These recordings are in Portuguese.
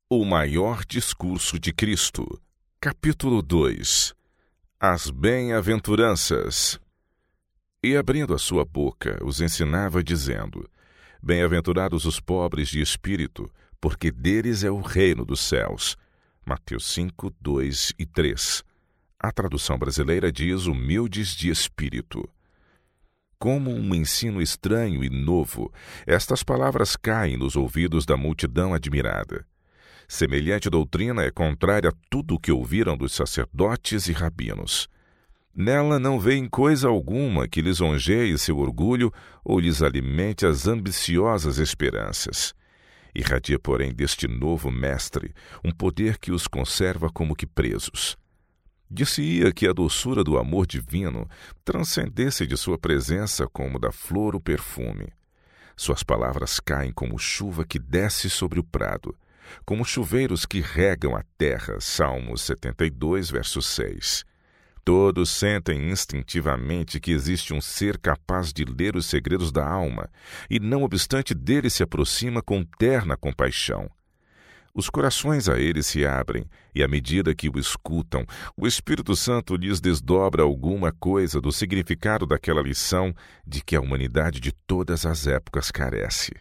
O maior discurso de Cristo. Capítulo 2. As bem-aventuranças. E abrindo a sua boca, os ensinava, dizendo: Bem-aventurados os pobres de espírito, porque deles é o reino dos céus. Mateus 5, 2 e 3. A tradução brasileira diz: humildes de espírito. Como um ensino estranho e novo, estas palavras caem nos ouvidos da multidão admirada. Semelhante doutrina é contrária a tudo o que ouviram dos sacerdotes e rabinos. Nela não veem coisa alguma que lisonjeie seu orgulho ou lhes alimente as ambiciosas esperanças. Irradia, porém, deste novo mestre um poder que os conserva como que presos. Dir-se-ia que a doçura do amor divino transcendesse de sua presença como da flor o perfume. Suas palavras caem como chuva que desce sobre o prado, como chuveiros que regam a terra. Salmos 72, verso 6. Todos sentem instintivamente que existe um ser capaz de ler os segredos da alma e, não obstante, dele se aproxima com terna compaixão. Os corações a ele se abrem e, à medida que o escutam, o Espírito Santo lhes desdobra alguma coisa do significado daquela lição de que a humanidade de todas as épocas carece.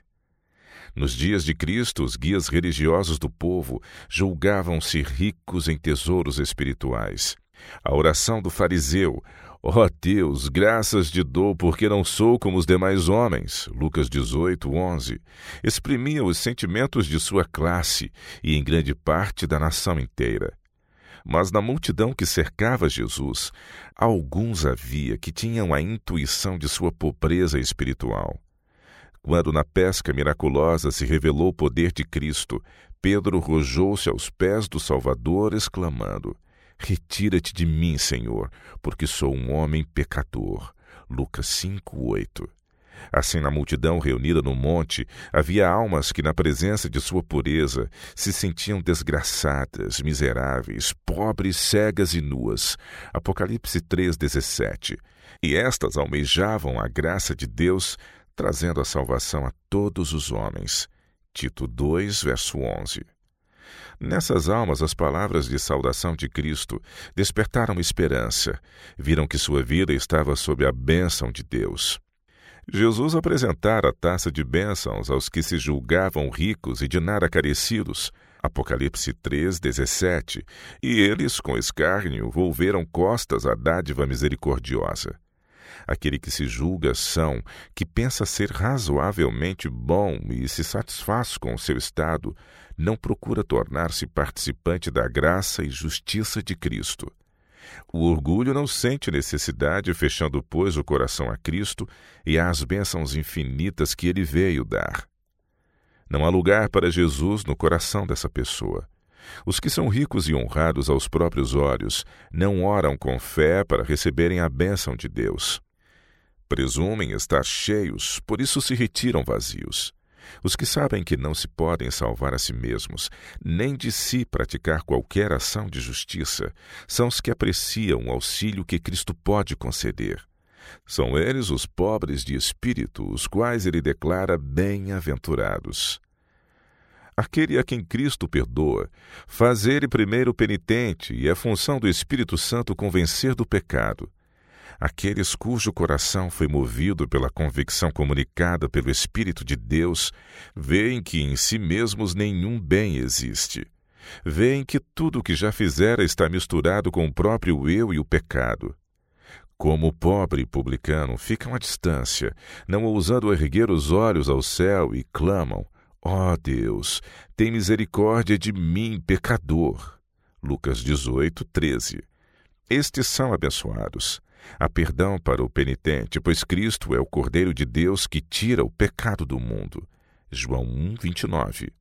Nos dias de Cristo, os guias religiosos do povo julgavam-se ricos em tesouros espirituais. A oração do fariseu: ó Deus, graças te dou porque não sou como os demais homens, Lucas 18, 11, exprimia os sentimentos de sua classe e em grande parte da nação inteira. Mas na multidão que cercava Jesus, alguns havia que tinham a intuição de sua pobreza espiritual. Quando na pesca miraculosa se revelou o poder de Cristo, Pedro rojou-se aos pés do Salvador, exclamando: retira-te de mim, Senhor, porque sou um homem pecador. Lucas 5, 8. Assim, na multidão reunida no monte, havia almas que, na presença de sua pureza, se sentiam desgraçadas, miseráveis, pobres, cegas e nuas. Apocalipse 3, 17. E estas almejavam a graça de Deus, trazendo a salvação a todos os homens. Tito 2, verso 11. Nessas almas, as palavras de saudação de Cristo despertaram esperança. Viram que sua vida estava sob a bênção de Deus. Jesus apresentara a taça de bênçãos aos que se julgavam ricos e de nada carecidos. Apocalipse 3, 17. E eles, com escárnio, volveram costas à dádiva misericordiosa. Aquele que se julga são, que pensa ser razoavelmente bom e se satisfaz com o seu estado, não procura tornar-se participante da graça e justiça de Cristo. O orgulho não sente necessidade, fechando, pois, o coração a Cristo e às bênçãos infinitas que ele veio dar. Não há lugar para Jesus no coração dessa pessoa. Os que são ricos e honrados aos próprios olhos não oram com fé para receberem a bênção de Deus. Presumem estar cheios, por isso se retiram vazios. Os que sabem que não se podem salvar a si mesmos, nem de si praticar qualquer ação de justiça, são os que apreciam o auxílio que Cristo pode conceder. São eles os pobres de espírito, os quais ele declara bem-aventurados. Aquele a quem Cristo perdoa, faz ele primeiro penitente, e é função do Espírito Santo convencer do pecado. Aqueles cujo coração foi movido pela convicção comunicada pelo Espírito de Deus, veem que em si mesmos nenhum bem existe. Veem que tudo o que já fizera está misturado com o próprio eu e o pecado. Como o pobre publicano, ficam à distância, não ousando erguer os olhos ao céu, e clamam: ó Deus, tem misericórdia de mim, pecador. Lucas 18, 13. Estes são abençoados. Há perdão para o penitente, pois Cristo é o Cordeiro de Deus que tira o pecado do mundo. João 1, 29.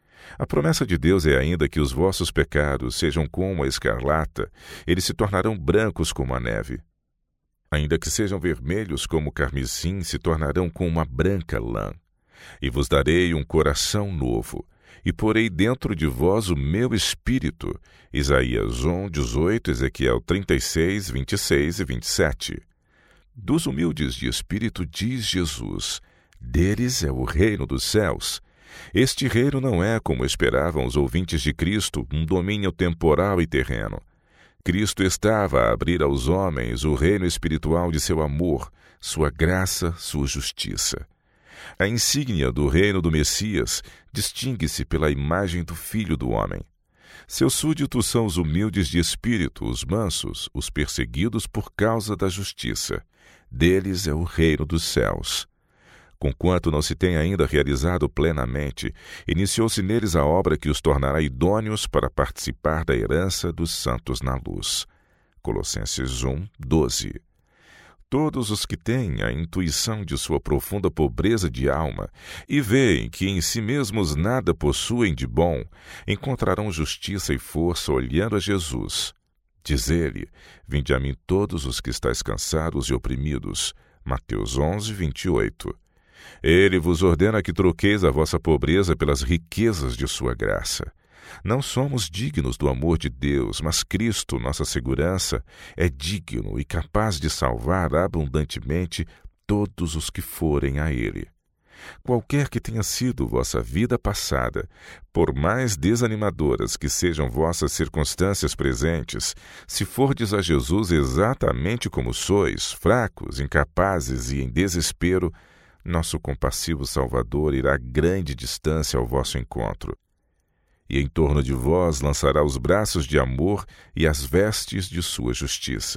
A promessa de Deus é ainda que os vossos pecados sejam como a escarlata, eles se tornarão brancos como a neve. Ainda que sejam vermelhos como o carmesim, se tornarão como uma branca lã. E vos darei um coração novo, e porei dentro de vós o meu espírito. Isaías 1, 18, Ezequiel 36, 26 e 27. Dos humildes de espírito diz Jesus: deles é o reino dos céus. Este reino não é, como esperavam os ouvintes de Cristo, um domínio temporal e terreno. Cristo estava a abrir aos homens o reino espiritual de seu amor, sua graça, sua justiça. A insígnia do reino do Messias distingue-se pela imagem do Filho do Homem. Seus súditos são os humildes de espírito, os mansos, os perseguidos por causa da justiça. Deles é o reino dos céus. Conquanto não se tenha ainda realizado plenamente, iniciou-se neles a obra que os tornará idôneos para participar da herança dos santos na luz. Colossenses 1, 12. Todos os que têm a intuição de sua profunda pobreza de alma e veem que em si mesmos nada possuem de bom, encontrarão justiça e força olhando a Jesus. Diz ele: Vinde a mim todos os que estáis cansados e oprimidos. Mateus 11, 28. Ele vos ordena que troqueis a vossa pobreza pelas riquezas de sua graça. Não somos dignos do amor de Deus, mas Cristo, nossa segurança, é digno e capaz de salvar abundantemente todos os que forem a Ele. Qualquer que tenha sido vossa vida passada, por mais desanimadoras que sejam vossas circunstâncias presentes, se fordes a Jesus exatamente como sois, fracos, incapazes e em desespero, nosso compassivo Salvador irá a grande distância ao vosso encontro. E em torno de vós lançará os braços de amor e as vestes de sua justiça.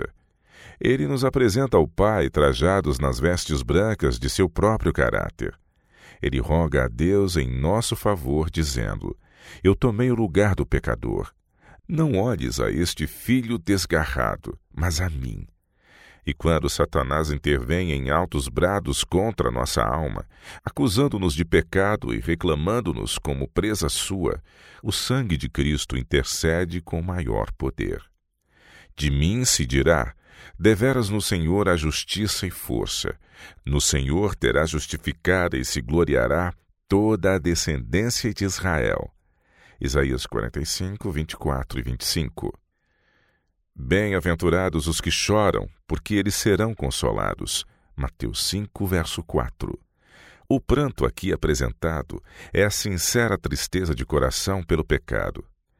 Ele nos apresenta ao Pai trajados nas vestes brancas de seu próprio caráter. Ele roga a Deus em nosso favor, dizendo: Eu tomei o lugar do pecador. Não olhes a este filho desgarrado, mas a mim. E quando Satanás intervém em altos brados contra nossa alma, acusando-nos de pecado e reclamando-nos como presa sua, o sangue de Cristo intercede com maior poder. De mim se dirá: deveras no Senhor há justiça e força. No Senhor terá justificada e se gloriará toda a descendência de Israel. Isaías 45, 24 e 25. Bem-aventurados os que choram, porque eles serão consolados. Mateus 5, verso 4. O pranto aqui apresentado é a sincera tristeza de coração pelo pecado.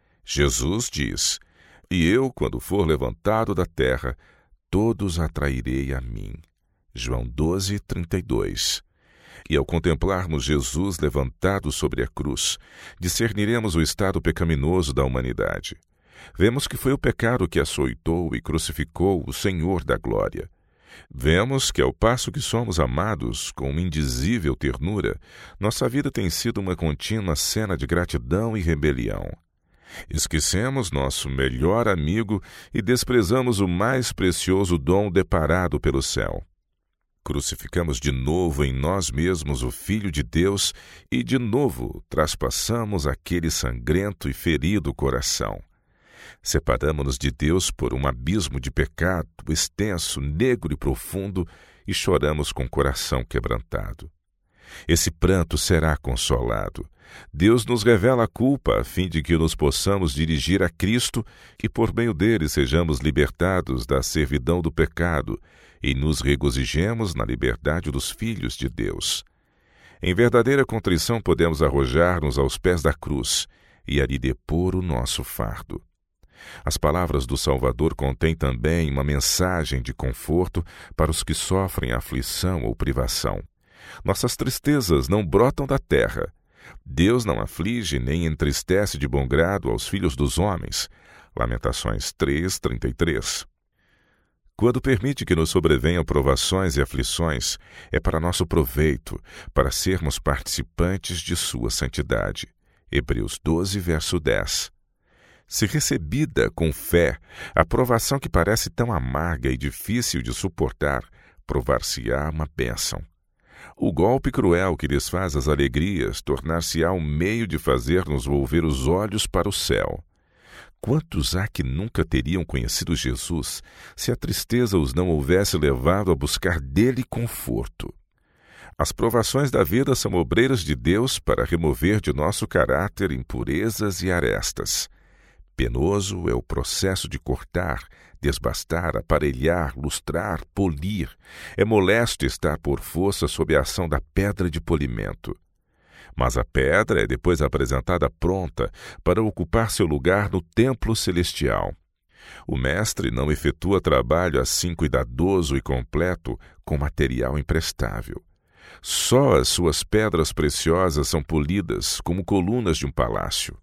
Jesus diz: E eu, quando for levantado da terra, todos atrairei a mim. João 12, 32. E ao contemplarmos Jesus levantado sobre a cruz, discerniremos o estado pecaminoso da humanidade. Vemos que foi o pecado que açoitou e crucificou o Senhor da glória. Vemos que, ao passo que somos amados com uma indizível ternura, nossa vida tem sido uma contínua cena de gratidão e rebelião. Esquecemos nosso melhor amigo e desprezamos o mais precioso dom deparado pelo céu. Crucificamos de novo em nós mesmos o Filho de Deus e, de novo, traspassamos aquele sangrento e ferido coração. Separamo-nos de Deus por um abismo de pecado extenso, negro e profundo e choramos com o coração quebrantado. Esse pranto será consolado. Deus nos revela a culpa a fim de que nos possamos dirigir a Cristo e por meio dele sejamos libertados da servidão do pecado e nos regozijemos na liberdade dos filhos de Deus. Em verdadeira contrição podemos arrojar-nos aos pés da cruz e ali depor o nosso fardo. As palavras do Salvador contêm também uma mensagem de conforto para os que sofrem aflição ou privação. Nossas tristezas não brotam da terra. Deus não aflige nem entristece de bom grado aos filhos dos homens. Lamentações 3, 33. Quando permite que nos sobrevenham provações e aflições, é para nosso proveito, para sermos participantes de sua santidade. Hebreus 12, verso 10. Se recebida com fé, a provação que parece tão amarga e difícil de suportar, provar-se-á uma bênção. O golpe cruel que desfaz as alegrias tornar-se-á um meio de fazer-nos volver os olhos para o céu. Quantos há que nunca teriam conhecido Jesus se a tristeza os não houvesse levado a buscar dele conforto? As provações da vida são obreiras de Deus para remover de nosso caráter impurezas e arestas. Penoso é o processo de cortar, desbastar, aparelhar, lustrar, polir. É molesto estar por força sob a ação da pedra de polimento. Mas a pedra é depois apresentada pronta para ocupar seu lugar no templo celestial. O mestre não efetua trabalho assim cuidadoso e completo com material imprestável. Só as suas pedras preciosas são polidas como colunas de um palácio.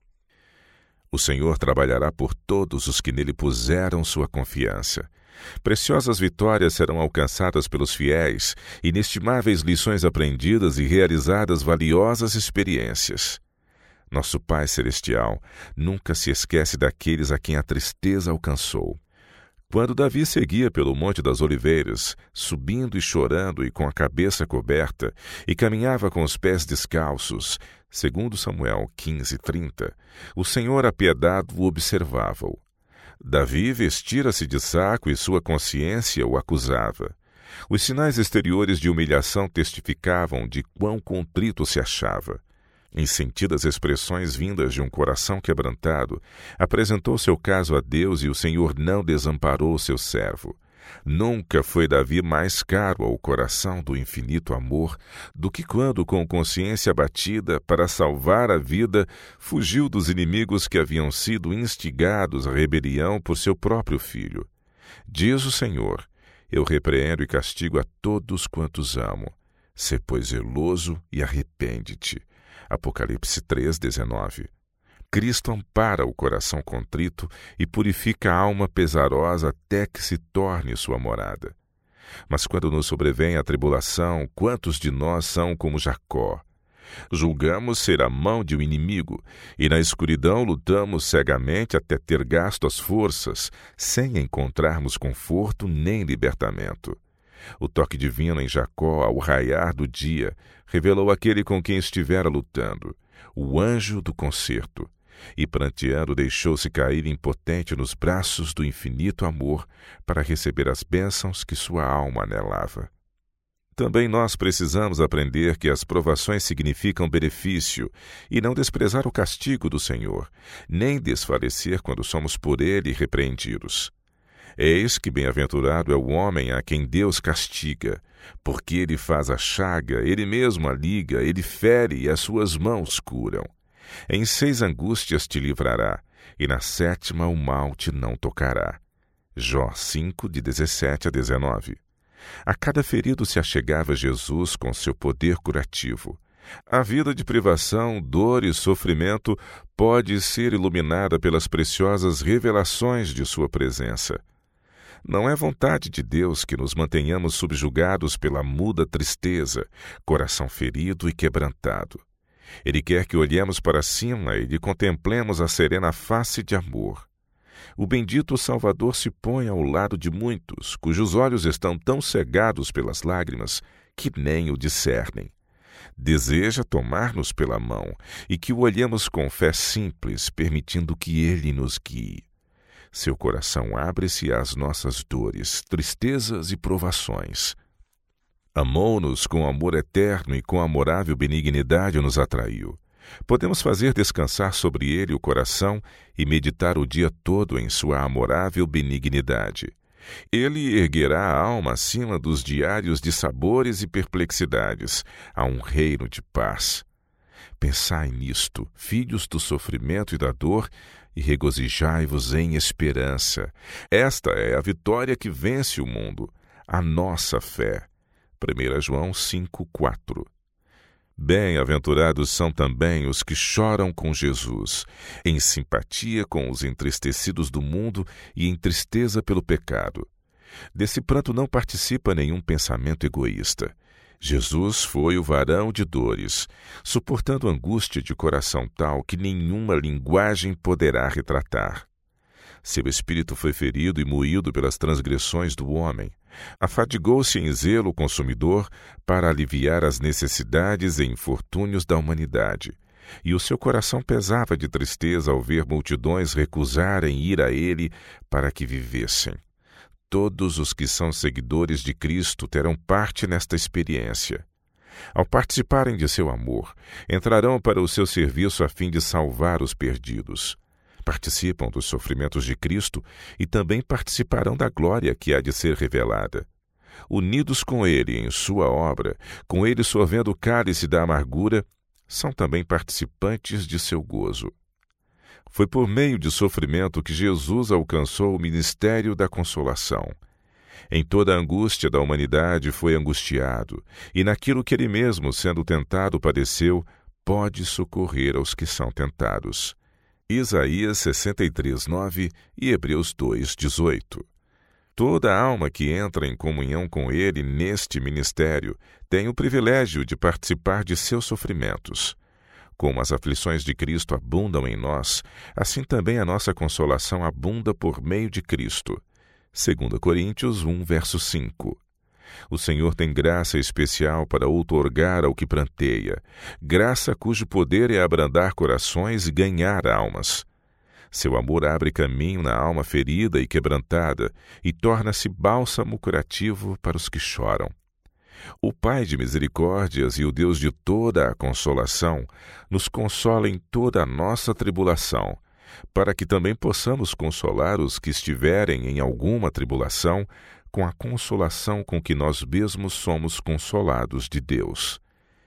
O Senhor trabalhará por todos os que nele puseram sua confiança. Preciosas vitórias serão alcançadas pelos fiéis, inestimáveis lições aprendidas e realizadas valiosas experiências. Nosso Pai Celestial nunca se esquece daqueles a quem a tristeza alcançou. Quando Davi seguia pelo Monte das Oliveiras, subindo e chorando e com a cabeça coberta, e caminhava com os pés descalços, segundo Samuel 15:30, o Senhor apiedado o observava-o. Davi vestira-se de saco e sua consciência o acusava. Os sinais exteriores de humilhação testificavam de quão contrito se achava. Em sentidas expressões vindas de um coração quebrantado, apresentou seu caso a Deus e o Senhor não desamparou seu servo. Nunca foi Davi mais caro ao coração do infinito amor do que quando, com consciência abatida, para salvar a vida, fugiu dos inimigos que haviam sido instigados à rebelião por seu próprio filho. Diz o Senhor: eu repreendo e castigo a todos quantos amo. Sê, pois, zeloso e arrepende-te. Apocalipse 3:19. Cristo ampara o coração contrito e purifica a alma pesarosa até que se torne sua morada. Mas quando nos sobrevém a tribulação, quantos de nós são como Jacó? Julgamos ser a mão de um inimigo, e na escuridão lutamos cegamente até ter gasto as forças, sem encontrarmos conforto nem libertamento. O toque divino em Jacó, ao raiar do dia, revelou aquele com quem estivera lutando, o anjo do concerto, e pranteando deixou-se cair impotente nos braços do infinito amor para receber as bênçãos que sua alma anelava. Também nós precisamos aprender que as provações significam benefício e não desprezar o castigo do Senhor, nem desfalecer quando somos por ele repreendidos. Eis que bem-aventurado é o homem a quem Deus castiga, porque ele faz a chaga, ele mesmo a liga, ele fere e as suas mãos curam. Em 6 angústias te livrará, e na 7ª o mal te não tocará. Jó 5:17-19. A cada ferido se achegava Jesus com seu poder curativo. A vida de privação, dor e sofrimento pode ser iluminada pelas preciosas revelações de sua presença. Não é vontade de Deus que nos mantenhamos subjugados pela muda tristeza, coração ferido e quebrantado. Ele quer que olhemos para cima e lhe contemplemos a serena face de amor. O bendito Salvador se põe ao lado de muitos, cujos olhos estão tão cegados pelas lágrimas que nem o discernem. Deseja tomar-nos pela mão e que o olhemos com fé simples, permitindo que ele nos guie. Seu coração abre-se às nossas dores, tristezas e provações. Amou-nos com amor eterno e com amorável benignidade nos atraiu. Podemos fazer descansar sobre ele o coração e meditar o dia todo em sua amorável benignidade. Ele erguerá a alma acima dos diários de sabores e perplexidades, a um reino de paz. Pensai nisto, filhos do sofrimento e da dor, e regozijai-vos em esperança. Esta é a vitória que vence o mundo, a nossa fé. 1 João 5:4. Bem-aventurados são também os que choram com Jesus, em simpatia com os entristecidos do mundo e em tristeza pelo pecado. Desse pranto não participa nenhum pensamento egoísta. Jesus foi o varão de dores, suportando angústia de coração tal que nenhuma linguagem poderá retratar. Seu espírito foi ferido e moído pelas transgressões do homem. Afadigou-se em zelo consumidor para aliviar as necessidades e infortúnios da humanidade. E o seu coração pesava de tristeza ao ver multidões recusarem ir a ele para que vivessem. Todos os que são seguidores de Cristo terão parte nesta experiência. Ao participarem de seu amor, entrarão para o seu serviço a fim de salvar os perdidos. Participam dos sofrimentos de Cristo e também participarão da glória que há de ser revelada. Unidos com ele em sua obra, com ele sorvendo o cálice da amargura, são também participantes de seu gozo. Foi por meio de sofrimento que Jesus alcançou o ministério da consolação. Em toda a angústia da humanidade foi angustiado, e naquilo que ele mesmo, sendo tentado, padeceu, pode socorrer aos que são tentados. Isaías 63:9 e Hebreus 2:18. Toda alma que entra em comunhão com ele neste ministério tem o privilégio de participar de seus sofrimentos. Como as aflições de Cristo abundam em nós, assim também a nossa consolação abunda por meio de Cristo. 2 Coríntios 1, verso 5. O Senhor tem graça especial para outorgar ao que pranteia, graça cujo poder é abrandar corações e ganhar almas. Seu amor abre caminho na alma ferida e quebrantada e torna-se bálsamo curativo para os que choram. O Pai de misericórdias e o Deus de toda a consolação nos consola em toda a nossa tribulação, para que também possamos consolar os que estiverem em alguma tribulação com a consolação com que nós mesmos somos consolados de Deus.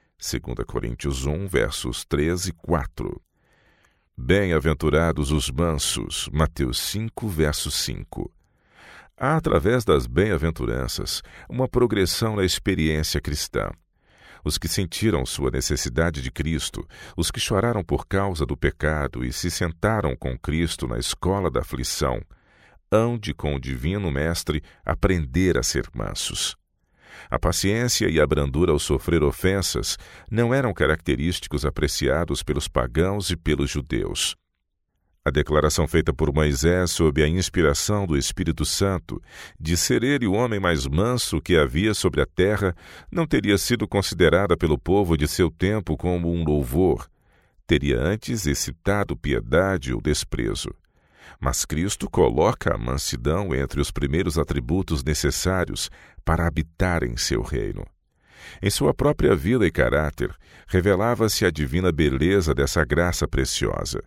2 Coríntios 1, versos 3 e 4. Bem-aventurados os mansos, Mateus 5, verso 5. Há, através das bem-aventuranças, uma progressão na experiência cristã. Os que sentiram sua necessidade de Cristo, os que choraram por causa do pecado e se sentaram com Cristo na escola da aflição, hão de, com o Divino Mestre, aprender a ser mansos. A paciência e a brandura ao sofrer ofensas não eram característicos apreciados pelos pagãos e pelos judeus. A declaração feita por Moisés sob a inspiração do Espírito Santo de ser ele o homem mais manso que havia sobre a terra não teria sido considerada pelo povo de seu tempo como um louvor. Teria antes excitado piedade ou desprezo. Mas Cristo coloca a mansidão entre os primeiros atributos necessários para habitar em seu reino. Em sua própria vida e caráter, revelava-se a divina beleza dessa graça preciosa.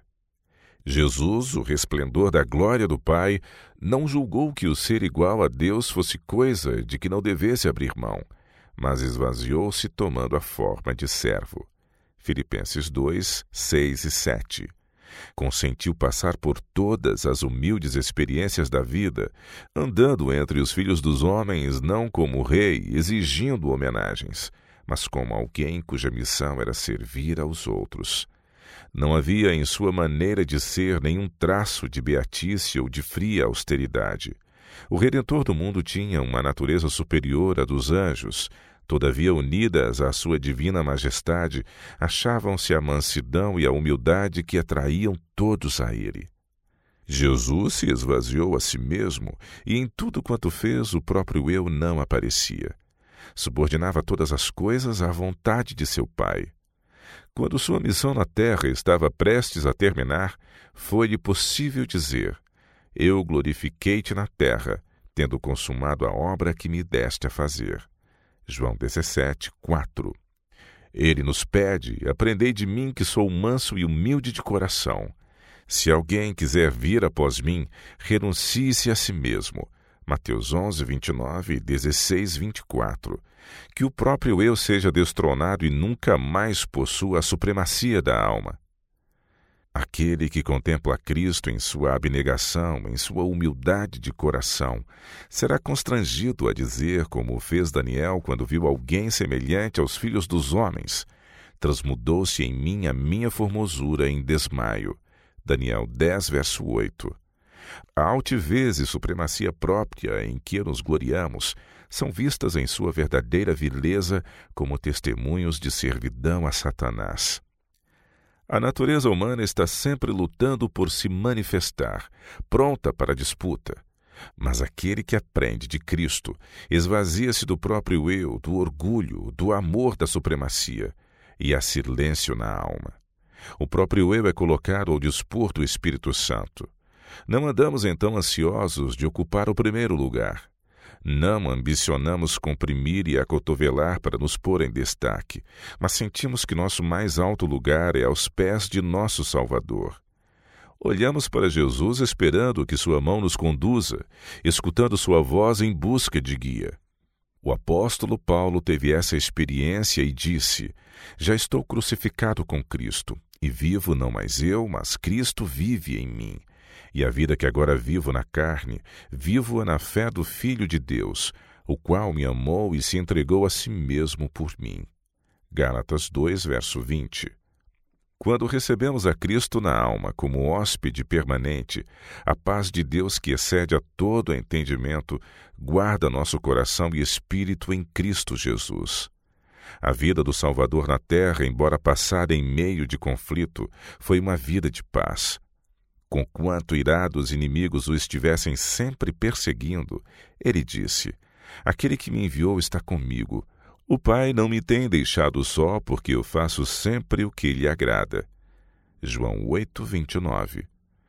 Jesus, o resplendor da glória do Pai, não julgou que o ser igual a Deus fosse coisa de que não devesse abrir mão, mas esvaziou-se tomando a forma de servo. Filipenses 2, 6 e 7. Consentiu passar por todas as humildes experiências da vida, andando entre os filhos dos homens não como rei, exigindo homenagens, mas como alguém cuja missão era servir aos outros. Não havia em sua maneira de ser nenhum traço de beatice ou de fria austeridade. O Redentor do mundo tinha uma natureza superior à dos anjos. Todavia, unidas à sua divina majestade, achavam-se a mansidão e a humildade que atraíam todos a ele. Jesus se esvaziou a si mesmo e em tudo quanto fez o próprio eu não aparecia. Subordinava todas as coisas à vontade de seu Pai. Quando sua missão na terra estava prestes a terminar, foi-lhe possível dizer: Eu glorifiquei-te na terra, tendo consumado a obra que me deste a fazer. João 17, 4. Ele nos pede: aprendei de mim que sou manso e humilde de coração. Se alguém quiser vir após mim, renuncie-se a si mesmo. Mateus 11, 29 e 16, 24. Que o próprio eu seja destronado e nunca mais possua a supremacia da alma. Aquele que contempla Cristo em sua abnegação, em sua humildade de coração, será constrangido a dizer, como fez Daniel quando viu alguém semelhante aos filhos dos homens: transmudou-se em mim a minha formosura em desmaio. Daniel 10, verso 8. A altivez e supremacia própria em que nos gloriamos são vistas em sua verdadeira vileza como testemunhos de servidão a Satanás. A natureza humana está sempre lutando por se manifestar, pronta para a disputa. Mas aquele que aprende de Cristo esvazia-se do próprio eu, do orgulho, do amor da supremacia, e há silêncio na alma. O próprio eu é colocado ao dispor do Espírito Santo. Não andamos então ansiosos de ocupar o primeiro lugar. Não ambicionamos comprimir e acotovelar para nos pôr em destaque, mas sentimos que nosso mais alto lugar é aos pés de nosso Salvador. Olhamos para Jesus esperando que sua mão nos conduza, escutando sua voz em busca de guia. O apóstolo Paulo teve essa experiência e disse: já estou crucificado com Cristo, e vivo não mais eu, mas Cristo vive em mim. E a vida que agora vivo na carne, vivo-a na fé do Filho de Deus, o qual me amou e se entregou a si mesmo por mim. Gálatas 2, verso 20. Quando recebemos a Cristo na alma como hóspede permanente, a paz de Deus, que excede a todo entendimento, guarda nosso coração e espírito em Cristo Jesus. A vida do Salvador na terra, embora passada em meio de conflito, foi uma vida de paz. Conquanto irados inimigos o estivessem sempre perseguindo, ele disse: aquele que me enviou está comigo. O Pai não me tem deixado só, porque eu faço sempre o que lhe agrada. João 8, 29.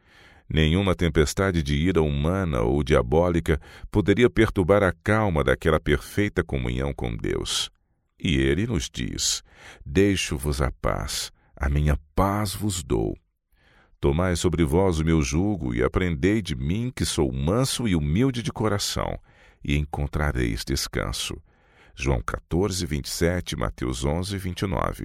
Nenhuma tempestade de ira humana ou diabólica poderia perturbar a calma daquela perfeita comunhão com Deus. E ele nos diz: deixo-vos a paz, a minha paz vos dou. Tomai sobre vós o meu jugo e aprendei de mim, que sou manso e humilde de coração, e encontrareis descanso. João 14, 27, Mateus 11, 29.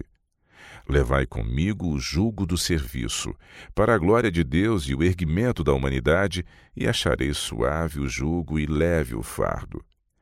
Levai comigo o jugo do serviço, para a glória de Deus e o erguimento da humanidade, e achareis suave o jugo e leve o fardo.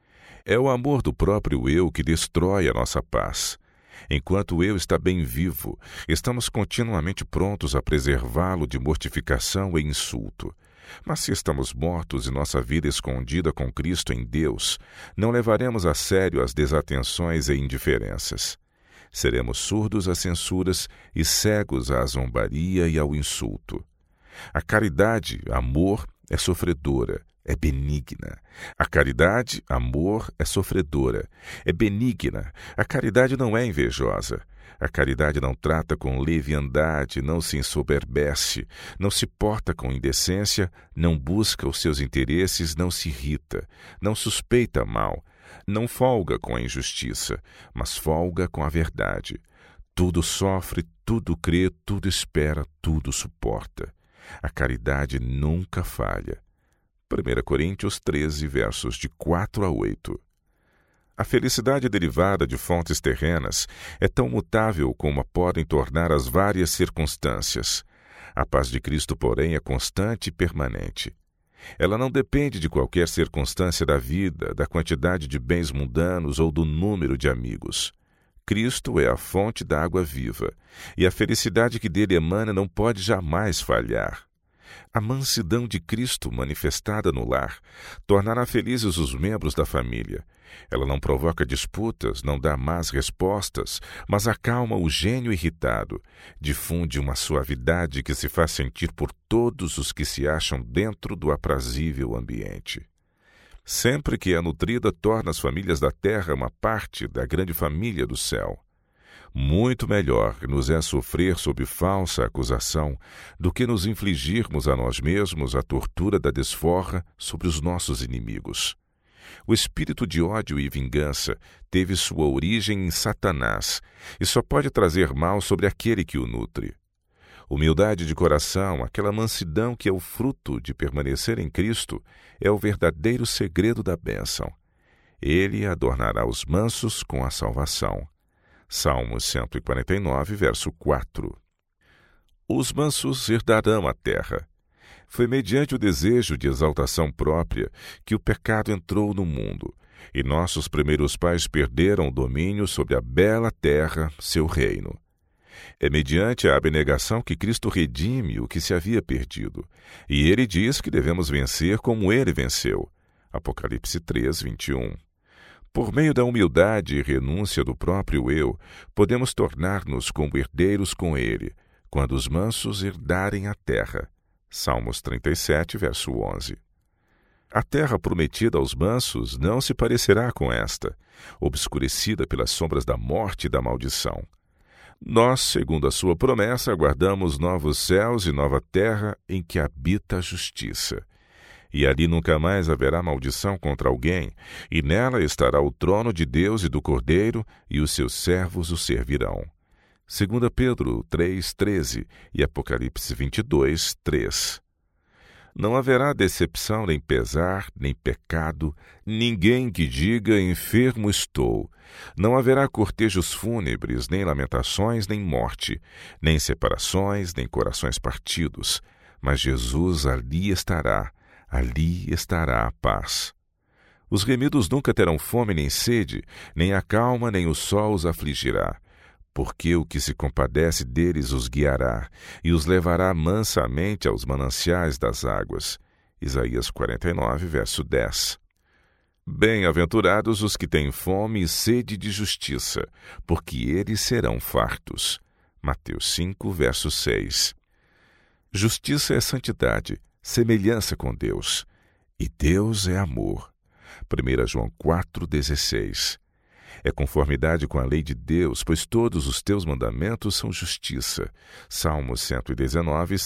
É o amor do próprio eu que destrói a nossa paz. Enquanto o eu está bem vivo, estamos continuamente prontos a preservá-lo de mortificação e insulto. Mas se estamos mortos e nossa vida escondida com Cristo em Deus, não levaremos a sério as desatenções e indiferenças. Seremos surdos às censuras e cegos à zombaria e ao insulto. A caridade, amor, é sofredora, é benigna. A caridade, amor, é sofredora, é benigna. A caridade não é invejosa. A caridade não trata com leviandade, não se ensoberbece, não se porta com indecência, não busca os seus interesses, não se irrita, não suspeita mal, não folga com a injustiça, mas folga com a verdade. Tudo sofre, tudo crê, tudo espera, tudo suporta. A caridade nunca falha. 1 Coríntios 13, versos de 4 a 8. A felicidade derivada de fontes terrenas é tão mutável como a podem tornar as várias circunstâncias. A paz de Cristo, porém, é constante e permanente. Ela não depende de qualquer circunstância da vida, da quantidade de bens mundanos ou do número de amigos. Cristo é a fonte da água viva, e a felicidade que dele emana não pode jamais falhar. A mansidão de Cristo manifestada no lar tornará felizes os membros da família. Ela não provoca disputas, não dá más respostas, mas acalma o gênio irritado, difunde uma suavidade que se faz sentir por todos os que se acham dentro do aprazível ambiente. Sempre que é nutrida, torna as famílias da terra uma parte da grande família do céu. Muito melhor nos é sofrer sob falsa acusação do que nos infligirmos a nós mesmos a tortura da desforra sobre os nossos inimigos. O espírito de ódio e vingança teve sua origem em Satanás e só pode trazer mal sobre aquele que o nutre. Humildade de coração, aquela mansidão que é o fruto de permanecer em Cristo, é o verdadeiro segredo da bênção. Ele adornará os mansos com a salvação. Salmos 149, verso 4. Os mansos herdarão a terra. Foi mediante o desejo de exaltação própria que o pecado entrou no mundo, e nossos primeiros pais perderam o domínio sobre a bela terra, seu reino. É mediante a abnegação que Cristo redime o que se havia perdido, e ele diz que devemos vencer como ele venceu. Apocalipse 3, 21. Por meio da humildade e renúncia do próprio eu, podemos tornar-nos como herdeiros com ele, quando os mansos herdarem a terra. Salmos 37, verso 11. A terra prometida aos mansos não se parecerá com esta, obscurecida pelas sombras da morte e da maldição. Nós, segundo a sua promessa, aguardamos novos céus e nova terra em que habita a justiça. E ali nunca mais haverá maldição contra alguém, e nela estará o trono de Deus e do Cordeiro, e os seus servos o servirão. 2 Pedro 3,13 e Apocalipse 22, 3. Não haverá decepção, nem pesar, nem pecado, ninguém que diga enfermo estou. Não haverá cortejos fúnebres, nem lamentações, nem morte, nem separações, nem corações partidos. Mas Jesus ali estará a paz. Os remidos nunca terão fome nem sede, nem a calma nem o sol os afligirá. Porque o que se compadece deles os guiará, e os levará mansamente aos mananciais das águas. Isaías 49, verso 10. Bem-aventurados os que têm fome e sede de justiça, porque eles serão fartos. Mateus 5, verso 6. Justiça é santidade, semelhança com Deus. E Deus é amor. 1 João 4,16. É conformidade com a lei de Deus, pois todos os teus mandamentos são justiça. Salmos 119 e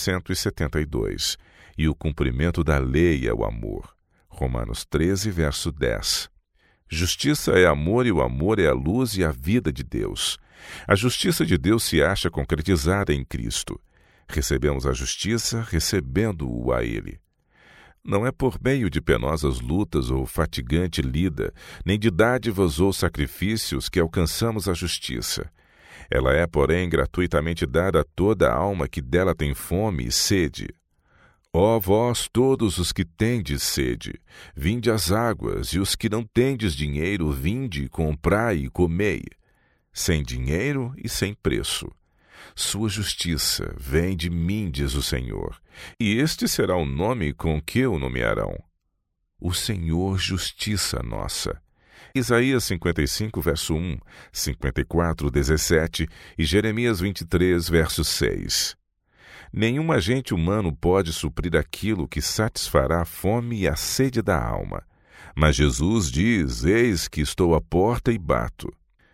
172. E o cumprimento da lei é o amor. Romanos 13, verso 10. Justiça é amor e o amor é a luz e a vida de Deus. A justiça de Deus se acha concretizada em Cristo. Recebemos a justiça recebendo-o a Ele. Não é por meio de penosas lutas ou fatigante lida, nem de dádivas ou sacrifícios que alcançamos a justiça. Ela é, porém, gratuitamente dada a toda a alma que dela tem fome e sede. Ó vós todos os que tendes sede, vinde às águas, e os que não tendes dinheiro, vinde, comprai e comei, sem dinheiro e sem preço. Sua justiça vem de mim, diz o Senhor, e este será o nome com que o nomearão: o Senhor Justiça Nossa. Isaías 55, verso 1, 54, 17 e Jeremias 23, verso 6. Nenhum agente humano pode suprir aquilo que satisfará a fome e a sede da alma. Mas Jesus diz: eis que estou à porta e bato.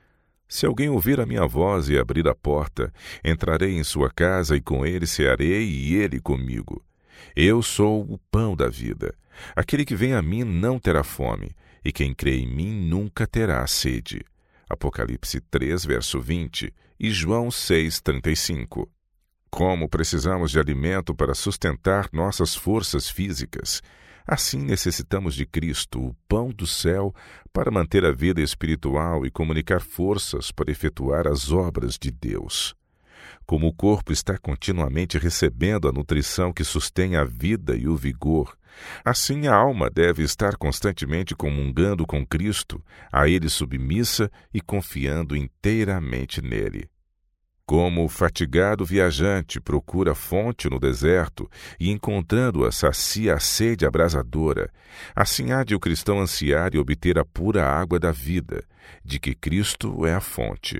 Se alguém ouvir a minha voz e abrir a porta, entrarei em sua casa e com ele cearei e ele comigo. Eu sou o pão da vida. Aquele que vem a mim não terá fome, e quem crê em mim nunca terá sede. Apocalipse 3, verso 20 e João 6, 35. Como precisamos de alimento para sustentar nossas forças físicas, assim necessitamos de Cristo, o pão do céu, para manter a vida espiritual e comunicar forças para efetuar as obras de Deus. Como o corpo está continuamente recebendo a nutrição que sustém a vida e o vigor, assim a alma deve estar constantemente comungando com Cristo, a Ele submissa e confiando inteiramente nele. Como o fatigado viajante procura fonte no deserto e, encontrando-a, sacia a sede abrasadora, assim há de o cristão ansiar e obter a pura água da vida, de que Cristo é a fonte.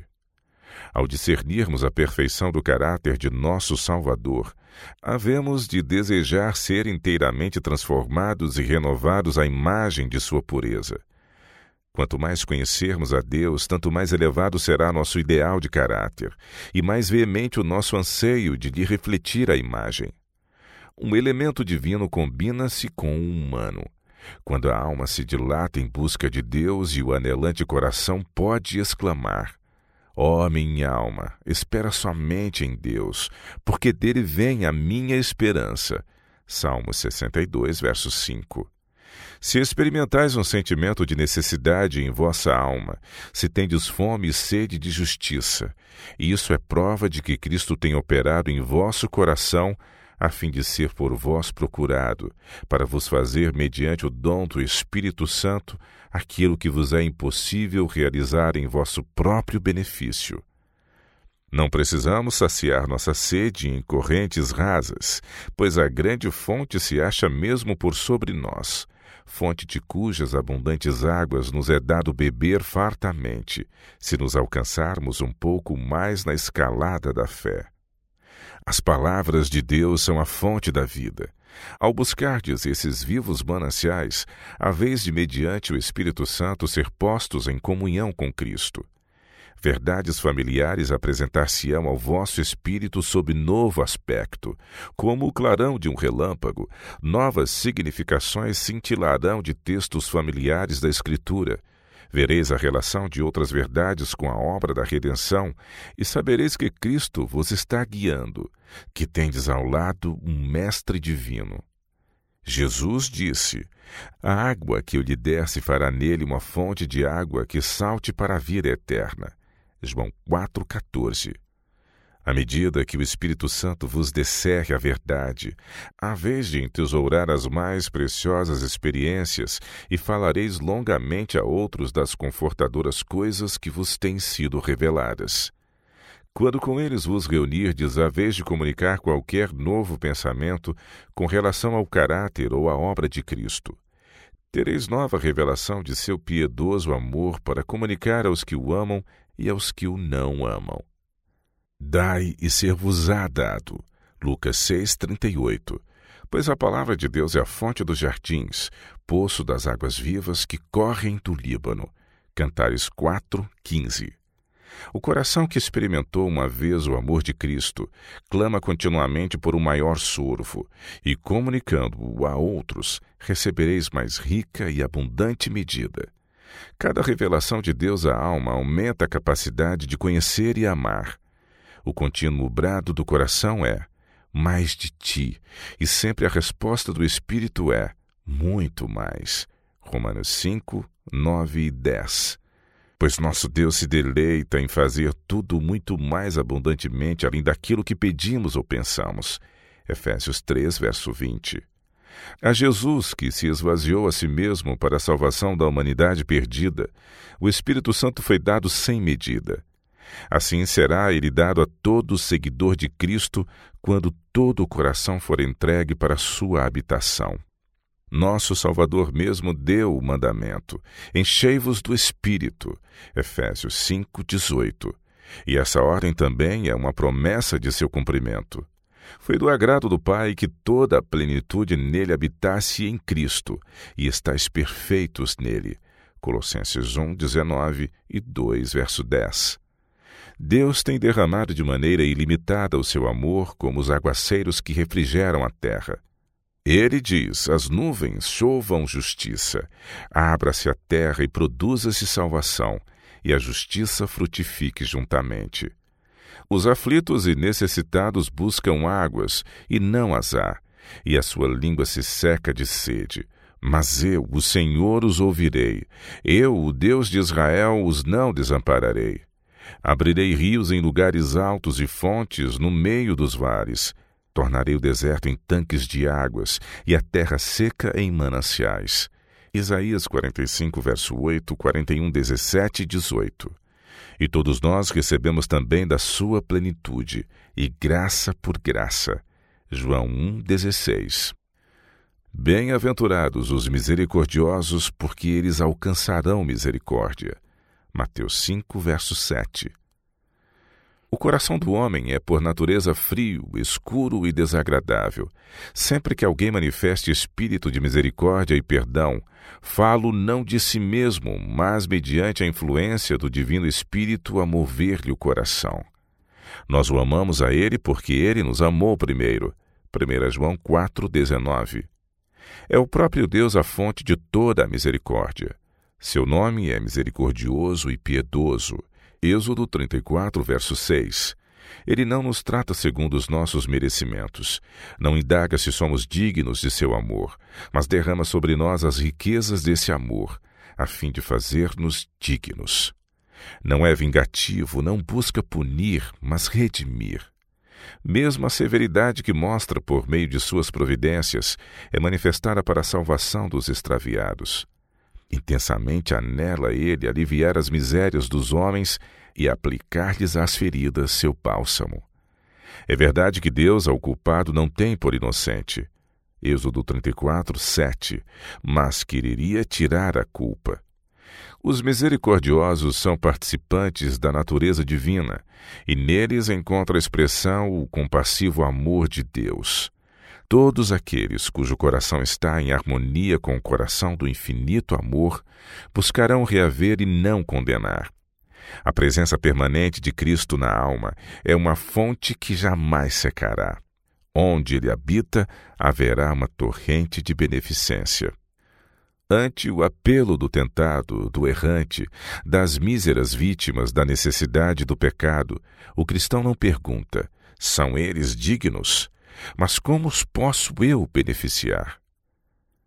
Ao discernirmos a perfeição do caráter de nosso Salvador, havemos de desejar ser inteiramente transformados e renovados à imagem de sua pureza. Quanto mais conhecermos a Deus, tanto mais elevado será nosso ideal de caráter, e mais veemente o nosso anseio de lhe refletir a imagem. Um elemento divino combina-se com o humano. Quando a alma se dilata em busca de Deus e o anelante coração pode exclamar: ó minha alma, espera somente em Deus, porque dele vem a minha esperança. Salmo 62, verso 5. Se experimentais um sentimento de necessidade em vossa alma, se tendes fome e sede de justiça, isso é prova de que Cristo tem operado em vosso coração, a fim de ser por vós procurado, para vos fazer, mediante o dom do Espírito Santo, aquilo que vos é impossível realizar em vosso próprio benefício. Não precisamos saciar nossa sede em correntes rasas, pois a grande fonte se acha mesmo por sobre nós, fonte de cujas abundantes águas nos é dado beber fartamente, se nos alcançarmos um pouco mais na escalada da fé. As palavras de Deus são a fonte da vida. Ao buscardes esses vivos mananciais, haveis de, mediante o Espírito Santo, ser postos em comunhão com Cristo. Verdades familiares apresentar-se-ão ao vosso espírito sob novo aspecto. Como o clarão de um relâmpago, novas significações cintilarão de textos familiares da Escritura. Vereis a relação de outras verdades com a obra da redenção e sabereis que Cristo vos está guiando, que tendes ao lado um Mestre divino. Jesus disse: a água que eu lhe der se fará nele uma fonte de água que salte para a vida eterna. João 4,14. À medida que o Espírito Santo vos descerre a verdade, à vez de entesourar as mais preciosas experiências, e falareis longamente a outros das confortadoras coisas que vos têm sido reveladas. Quando com eles vos reunirdes, à vez de comunicar qualquer novo pensamento com relação ao caráter ou à obra de Cristo, tereis nova revelação de seu piedoso amor para comunicar aos que o amam e aos que o não amam. Dai e ser-vos-á dado. Lucas 6,38. Pois a palavra de Deus é a fonte dos jardins, poço das águas vivas que correm do Líbano. Cantares 4,15. O coração que experimentou uma vez o amor de Cristo clama continuamente por um maior sorvo, e comunicando-o a outros, recebereis mais rica e abundante medida. Cada revelação de Deus à alma aumenta a capacidade de conhecer e amar. O contínuo brado do coração é: mais de ti, e sempre a resposta do Espírito é: muito mais. Romanos 5, 9 e 10. Pois nosso Deus se deleita em fazer tudo muito mais abundantemente além daquilo que pedimos ou pensamos. Efésios 3, verso 20. A Jesus, que se esvaziou a si mesmo para a salvação da humanidade perdida, o Espírito Santo foi dado sem medida. Assim será ele dado a todo seguidor de Cristo quando todo o coração for entregue para sua habitação. Nosso Salvador mesmo deu o mandamento: enchei-vos do Espírito. Efésios 5,18. E essa ordem também é uma promessa de seu cumprimento. Foi do agrado do Pai que toda a plenitude nele habitasse em Cristo, e estáis perfeitos nele. Colossenses 1,19 e 2, verso 10. Deus tem derramado de maneira ilimitada o seu amor como os aguaceiros que refrigeram a terra. Ele diz: as nuvens chovam justiça, abra-se a terra e produza-se salvação, e a justiça frutifique juntamente. Os aflitos e necessitados buscam águas, e não as há, e a sua língua se seca de sede. Mas eu, o Senhor, os ouvirei. Eu, o Deus de Israel, os não desampararei. Abrirei rios em lugares altos e fontes no meio dos vales. Tornarei o deserto em tanques de águas e a terra seca em mananciais. Isaías 45, verso 8, 41, 17 e 18. E todos nós recebemos também da sua plenitude, e graça por graça. João 1, 16. Bem-aventurados os misericordiosos, porque eles alcançarão misericórdia. Mateus 5, verso 7. O coração do homem é por natureza frio, escuro e desagradável. Sempre que alguém manifeste espírito de misericórdia e perdão, falo não de si mesmo, mas mediante a influência do Divino Espírito a mover-lhe o coração. Nós o amamos a ele porque ele nos amou primeiro. 1 João 4,19. É o próprio Deus a fonte de toda a misericórdia. Seu nome é misericordioso e piedoso. Êxodo 34, verso 6. Ele não nos trata segundo os nossos merecimentos. Não indaga se somos dignos de seu amor, mas derrama sobre nós as riquezas desse amor, a fim de fazer-nos dignos. Não é vingativo, não busca punir, mas redimir. Mesmo a severidade que mostra por meio de suas providências é manifestada para a salvação dos extraviados. Intensamente anela ele aliviar as misérias dos homens e aplicar-lhes às feridas seu bálsamo. É verdade que Deus ao culpado não tem por inocente. Êxodo 34, 7. Mas quereria tirar a culpa. Os misericordiosos são participantes da natureza divina, e neles encontra expressão o compassivo amor de Deus. Todos aqueles cujo coração está em harmonia com o coração do infinito amor buscarão reaver e não condenar. A presença permanente de Cristo na alma é uma fonte que jamais secará. Onde ele habita, haverá uma torrente de beneficência. Ante o apelo do tentado, do errante, das míseras vítimas da necessidade e do pecado, o cristão não pergunta: são eles dignos? Mas como os posso eu beneficiar?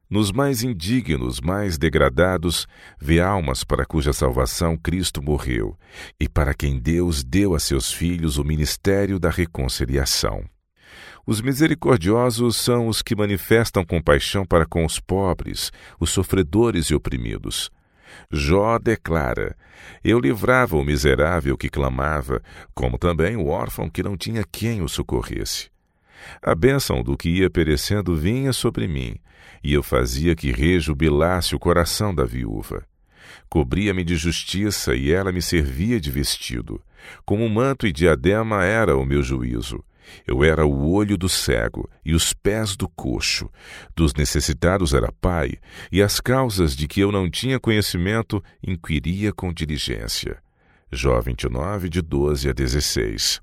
Nos mais indignos, mais degradados, vê almas para cuja salvação Cristo morreu e para quem Deus deu a seus filhos o ministério da reconciliação. Os misericordiosos são os que manifestam compaixão para com os pobres, os sofredores e oprimidos. Jó declara: eu livrava o miserável que clamava, como também o órfão que não tinha quem o socorresse. A bênção do que ia perecendo vinha sobre mim, e eu fazia que rejubilasse o coração da viúva. Cobria-me de justiça, e ela me servia de vestido. Como manto e diadema era o meu juízo. Eu era o olho do cego e os pés do coxo. Dos necessitados era pai, e as causas de que eu não tinha conhecimento inquiria com diligência. Jó 29, de 12 a 16.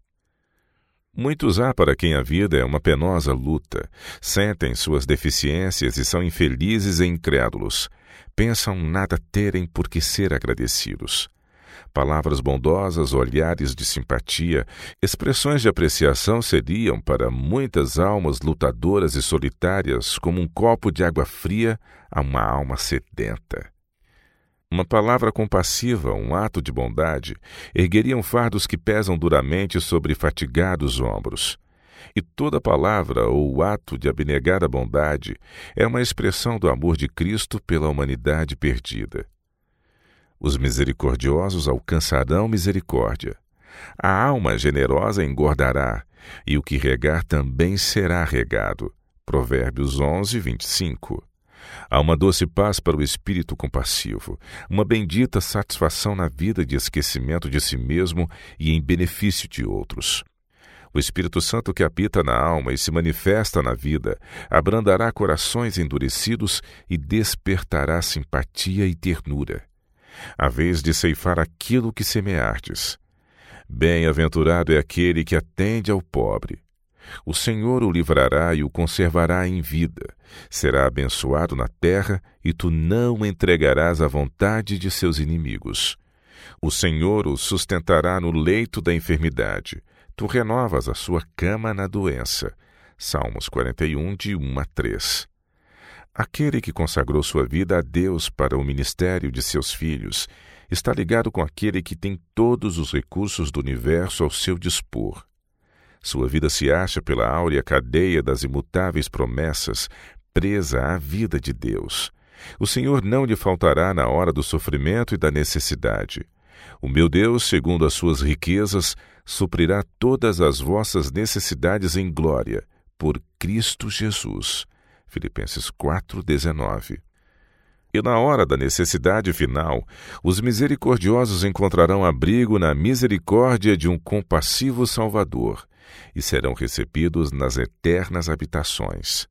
Muitos há para quem a vida é uma penosa luta. Sentem suas deficiências e são infelizes e incrédulos. Pensam nada terem por que ser agradecidos. Palavras bondosas, olhares de simpatia, expressões de apreciação seriam para muitas almas lutadoras e solitárias como um copo de água fria a uma alma sedenta. Uma palavra compassiva, um ato de bondade, ergueriam fardos que pesam duramente sobre fatigados ombros. E toda palavra ou ato de abnegada bondade é uma expressão do amor de Cristo pela humanidade perdida. Os misericordiosos alcançarão misericórdia. A alma generosa engordará, e o que regar também será regado. Provérbios 11, 25. Há uma doce paz para o espírito compassivo, uma bendita satisfação na vida de esquecimento de si mesmo e em benefício de outros. O Espírito Santo que habita na alma e se manifesta na vida, abrandará corações endurecidos e despertará simpatia e ternura. A vez de ceifar aquilo que semeardes. Bem-aventurado é aquele que atende ao pobre. O Senhor o livrará e o conservará em vida. Será abençoado na terra e tu não o entregarás à vontade de seus inimigos. O Senhor o sustentará no leito da enfermidade. Tu renovas a sua cama na doença. Salmos 41, de 1 a 3. Aquele que consagrou sua vida a Deus para o ministério de seus filhos está ligado com aquele que tem todos os recursos do universo ao seu dispor. Sua vida se acha pela áurea cadeia das imutáveis promessas, presa à vida de Deus. O Senhor não lhe faltará na hora do sofrimento e da necessidade. O meu Deus, segundo as suas riquezas, suprirá todas as vossas necessidades em glória, por Cristo Jesus. Filipenses 4:19. E na hora da necessidade final, os misericordiosos encontrarão abrigo na misericórdia de um compassivo Salvador e serão recebidos nas eternas habitações.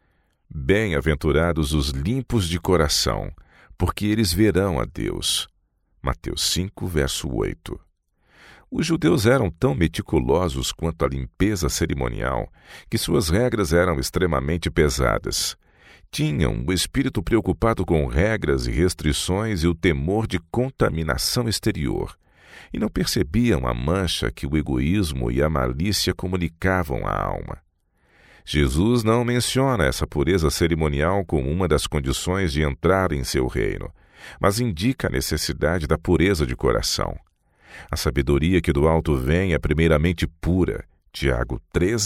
Bem-aventurados os limpos de coração, porque eles verão a Deus. Mateus 5, verso 8. Os judeus eram tão meticulosos quanto à limpeza cerimonial que suas regras eram extremamente pesadas. Tinham o espírito preocupado com regras e restrições e o temor de contaminação exterior, e não percebiam a mancha que o egoísmo e a malícia comunicavam à alma. Jesus não menciona essa pureza cerimonial como uma das condições de entrar em seu reino, mas indica a necessidade da pureza de coração. A sabedoria que do alto vem é primeiramente pura. Tiago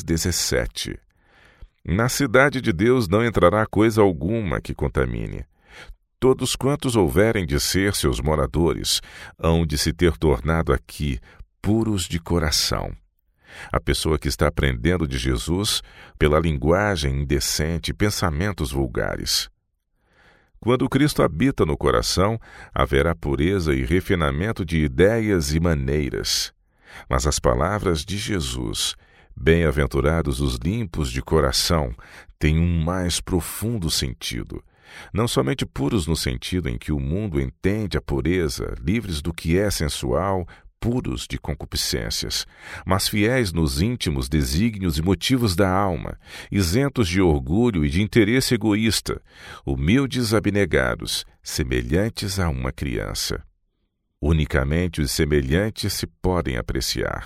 3,17. Na cidade de Deus não entrará coisa alguma que contamine. Todos quantos houverem de ser seus moradores, hão de se ter tornado aqui puros de coração. A pessoa que está aprendendo de Jesus pela linguagem indecente e pensamentos vulgares. Quando Cristo habita no coração, haverá pureza e refinamento de ideias e maneiras. Mas as palavras de Jesus, bem-aventurados os limpos de coração, têm um mais profundo sentido. Não somente puros no sentido em que o mundo entende a pureza, livres do que é sensual, puros de concupiscências, mas fiéis nos íntimos desígnios e motivos da alma, isentos de orgulho e de interesse egoísta, humildes abnegados, semelhantes a uma criança. Unicamente os semelhantes se podem apreciar.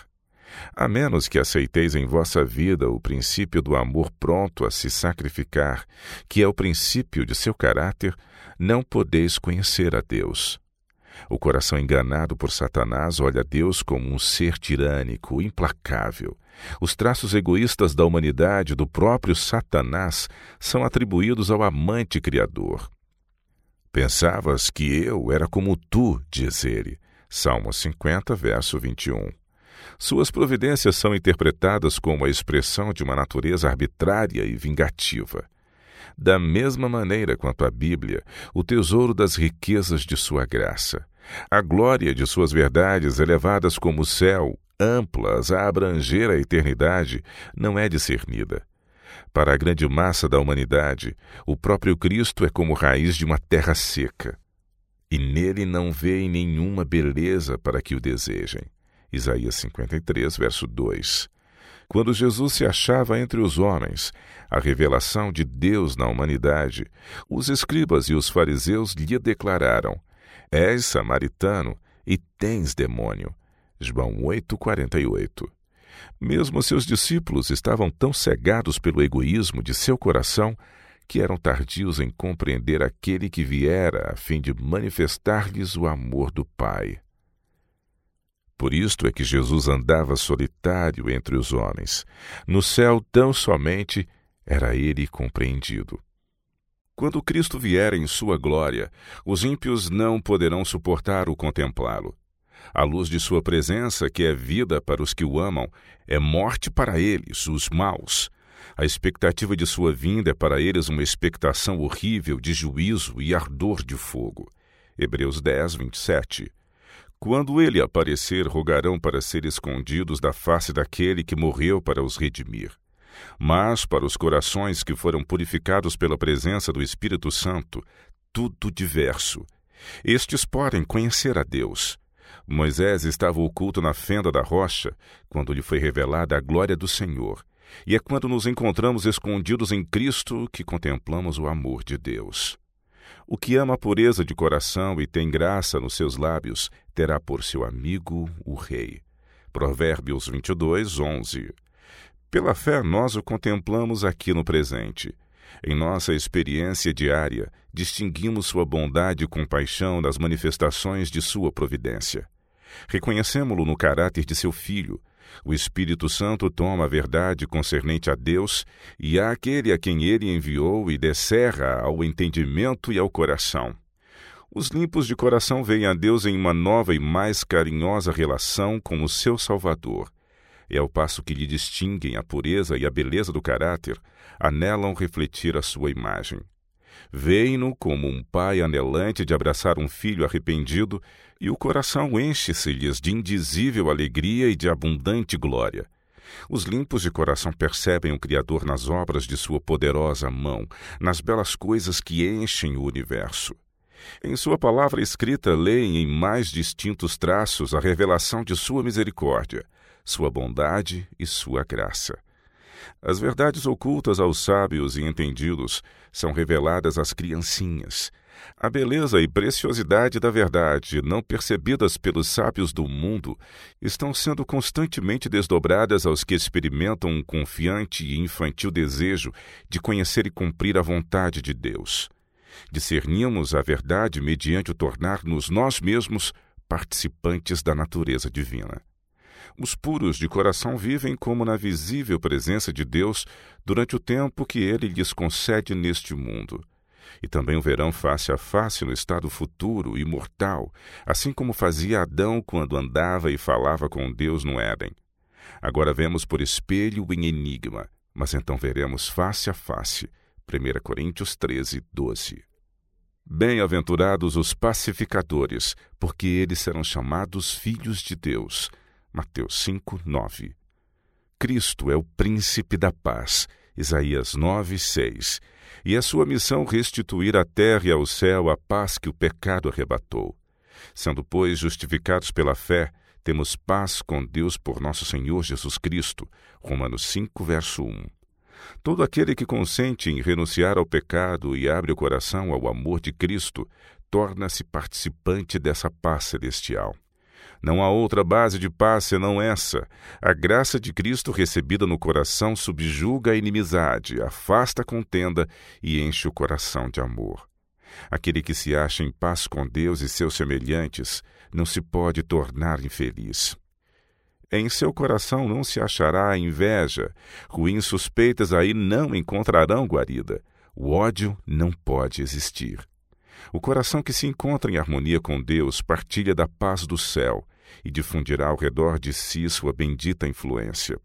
A menos que aceiteis em vossa vida o princípio do amor pronto a se sacrificar, que é o princípio de seu caráter, não podeis conhecer a Deus. O coração enganado por Satanás olha Deus como um ser tirânico, implacável. Os traços egoístas da humanidade, do próprio Satanás, são atribuídos ao amante Criador. Pensavas que eu era como tu, diz ele. Salmo 50, verso 21. Suas providências são interpretadas como a expressão de uma natureza arbitrária e vingativa. Da mesma maneira quanto a Bíblia, o tesouro das riquezas de sua graça. A glória de suas verdades elevadas como o céu, amplas a abranger a eternidade, não é discernida. Para a grande massa da humanidade, o próprio Cristo é como raiz de uma terra seca, e nele não vêem nenhuma beleza para que o desejem. Isaías 53, verso 2. Quando Jesus se achava entre os homens, a revelação de Deus na humanidade, os escribas e os fariseus lhe declararam: És samaritano e tens demônio. João 8,48. Mesmo seus discípulos estavam tão cegados pelo egoísmo de seu coração que eram tardios em compreender aquele que viera a fim de manifestar-lhes o amor do Pai. Por isto é que Jesus andava solitário entre os homens. No céu, tão somente, era ele compreendido. Quando Cristo vier em sua glória, os ímpios não poderão suportar o contemplá-lo. A luz de sua presença, que é vida para os que o amam, é morte para eles, os maus. A expectativa de sua vinda é para eles uma expectação horrível de juízo e ardor de fogo. Hebreus 10, 27. Quando ele aparecer, rogarão para ser escondidos da face daquele que morreu para os redimir. Mas para os corações que foram purificados pela presença do Espírito Santo, tudo diverso. Estes podem conhecer a Deus. Moisés estava oculto na fenda da rocha, quando lhe foi revelada a glória do Senhor. E é quando nos encontramos escondidos em Cristo que contemplamos o amor de Deus. O que ama a pureza de coração e tem graça nos seus lábios, terá por seu amigo o Rei. Provérbios 22, 11. Pela fé, nós o contemplamos aqui no presente. Em nossa experiência diária, distinguimos sua bondade e compaixão nas manifestações de sua providência. Reconhecemo-lo no caráter de seu Filho. O Espírito Santo toma a verdade concernente a Deus e àquele a quem ele enviou e descerra ao entendimento e ao coração. Os limpos de coração veem a Deus em uma nova e mais carinhosa relação com o seu Salvador. E ao passo que lhe distinguem a pureza e a beleza do caráter, anelam refletir a sua imagem. Veem-no como um pai anelante de abraçar um filho arrependido, e o coração enche-se-lhes de indizível alegria e de abundante glória. Os limpos de coração percebem o Criador nas obras de sua poderosa mão, nas belas coisas que enchem o universo. Em sua palavra escrita leem em mais distintos traços a revelação de sua misericórdia, sua bondade e sua graça. As verdades ocultas aos sábios e entendidos são reveladas às criancinhas. A beleza e preciosidade da verdade, não percebidas pelos sábios do mundo, estão sendo constantemente desdobradas aos que experimentam um confiante e infantil desejo de conhecer e cumprir a vontade de Deus. Discernimos a verdade mediante o tornar-nos nós mesmos participantes da natureza divina. Os puros de coração vivem como na visível presença de Deus durante o tempo que Ele lhes concede neste mundo. E também o verão face a face no estado futuro, imortal, assim como fazia Adão quando andava e falava com Deus no Éden. Agora vemos por espelho em enigma, mas então veremos face a face. 1 Coríntios 13, 12. Bem-aventurados os pacificadores, porque eles serão chamados filhos de Deus. Mateus 5, 9. Cristo é o príncipe da paz. Isaías 9, 6. E a sua missão restituir à terra e ao céu a paz que o pecado arrebatou. Sendo, pois, justificados pela fé, temos paz com Deus por nosso Senhor Jesus Cristo. Romanos 5, verso 1. Todo aquele que consente em renunciar ao pecado e abre o coração ao amor de Cristo, torna-se participante dessa paz celestial. Não há outra base de paz senão essa. A graça de Cristo recebida no coração subjuga a inimizade, afasta a contenda e enche o coração de amor. Aquele que se acha em paz com Deus e seus semelhantes não se pode tornar infeliz. Em seu coração não se achará inveja, ruins suspeitas aí não encontrarão guarida. O ódio não pode existir. O coração que se encontra em harmonia com Deus partilha da paz do céu e difundirá ao redor de si sua bendita influência.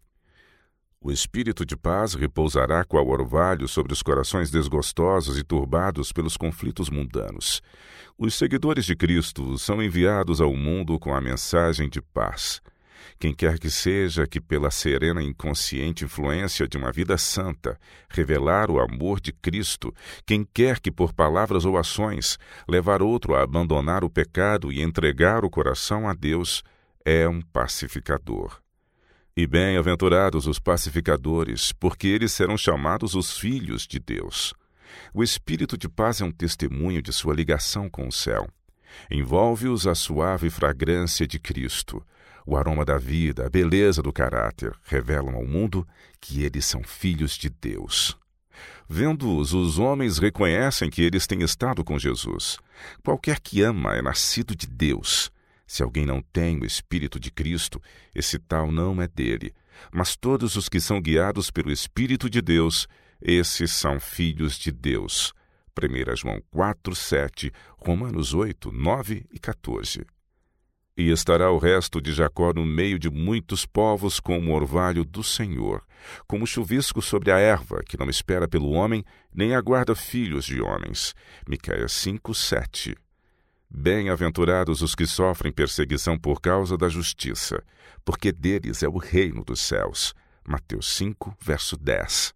O espírito de paz repousará qual orvalho sobre os corações desgostosos e turbados pelos conflitos mundanos. Os seguidores de Cristo são enviados ao mundo com a mensagem de paz. Quem quer que seja que, pela serena e inconsciente influência de uma vida santa, revelar o amor de Cristo, quem quer que, por palavras ou ações, levar outro a abandonar o pecado e entregar o coração a Deus, é um pacificador. E bem-aventurados os pacificadores, porque eles serão chamados os filhos de Deus. O espírito de paz é um testemunho de sua ligação com o céu. Envolve-os a suave fragrância de Cristo. O aroma da vida, a beleza do caráter, revelam ao mundo que eles são filhos de Deus. Vendo-os, os homens reconhecem que eles têm estado com Jesus. Qualquer que ama é nascido de Deus. Se alguém não tem o Espírito de Cristo, esse tal não é dele. Mas todos os que são guiados pelo Espírito de Deus, esses são filhos de Deus. 1 João 4, 7, Romanos 8, 9 e 14. E estará o resto de Jacó no meio de muitos povos como o orvalho do Senhor, como o chuvisco sobre a erva, que não espera pelo homem, nem aguarda filhos de homens. Miqueias 5, 7. Bem-aventurados os que sofrem perseguição por causa da justiça, porque deles é o reino dos céus. Mateus 5, verso 10.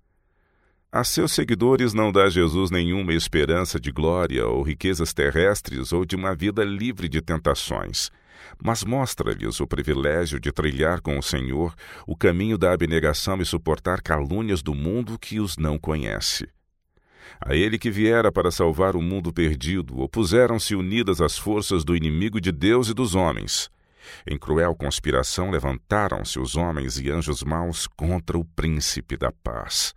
A seus seguidores não dá Jesus nenhuma esperança de glória ou riquezas terrestres ou de uma vida livre de tentações, mas mostra-lhes o privilégio de trilhar com o Senhor o caminho da abnegação e suportar calúnias do mundo que os não conhece. A ele que viera para salvar o mundo perdido, opuseram-se unidas as forças do inimigo de Deus e dos homens. Em cruel conspiração levantaram-se os homens e anjos maus contra o príncipe da paz.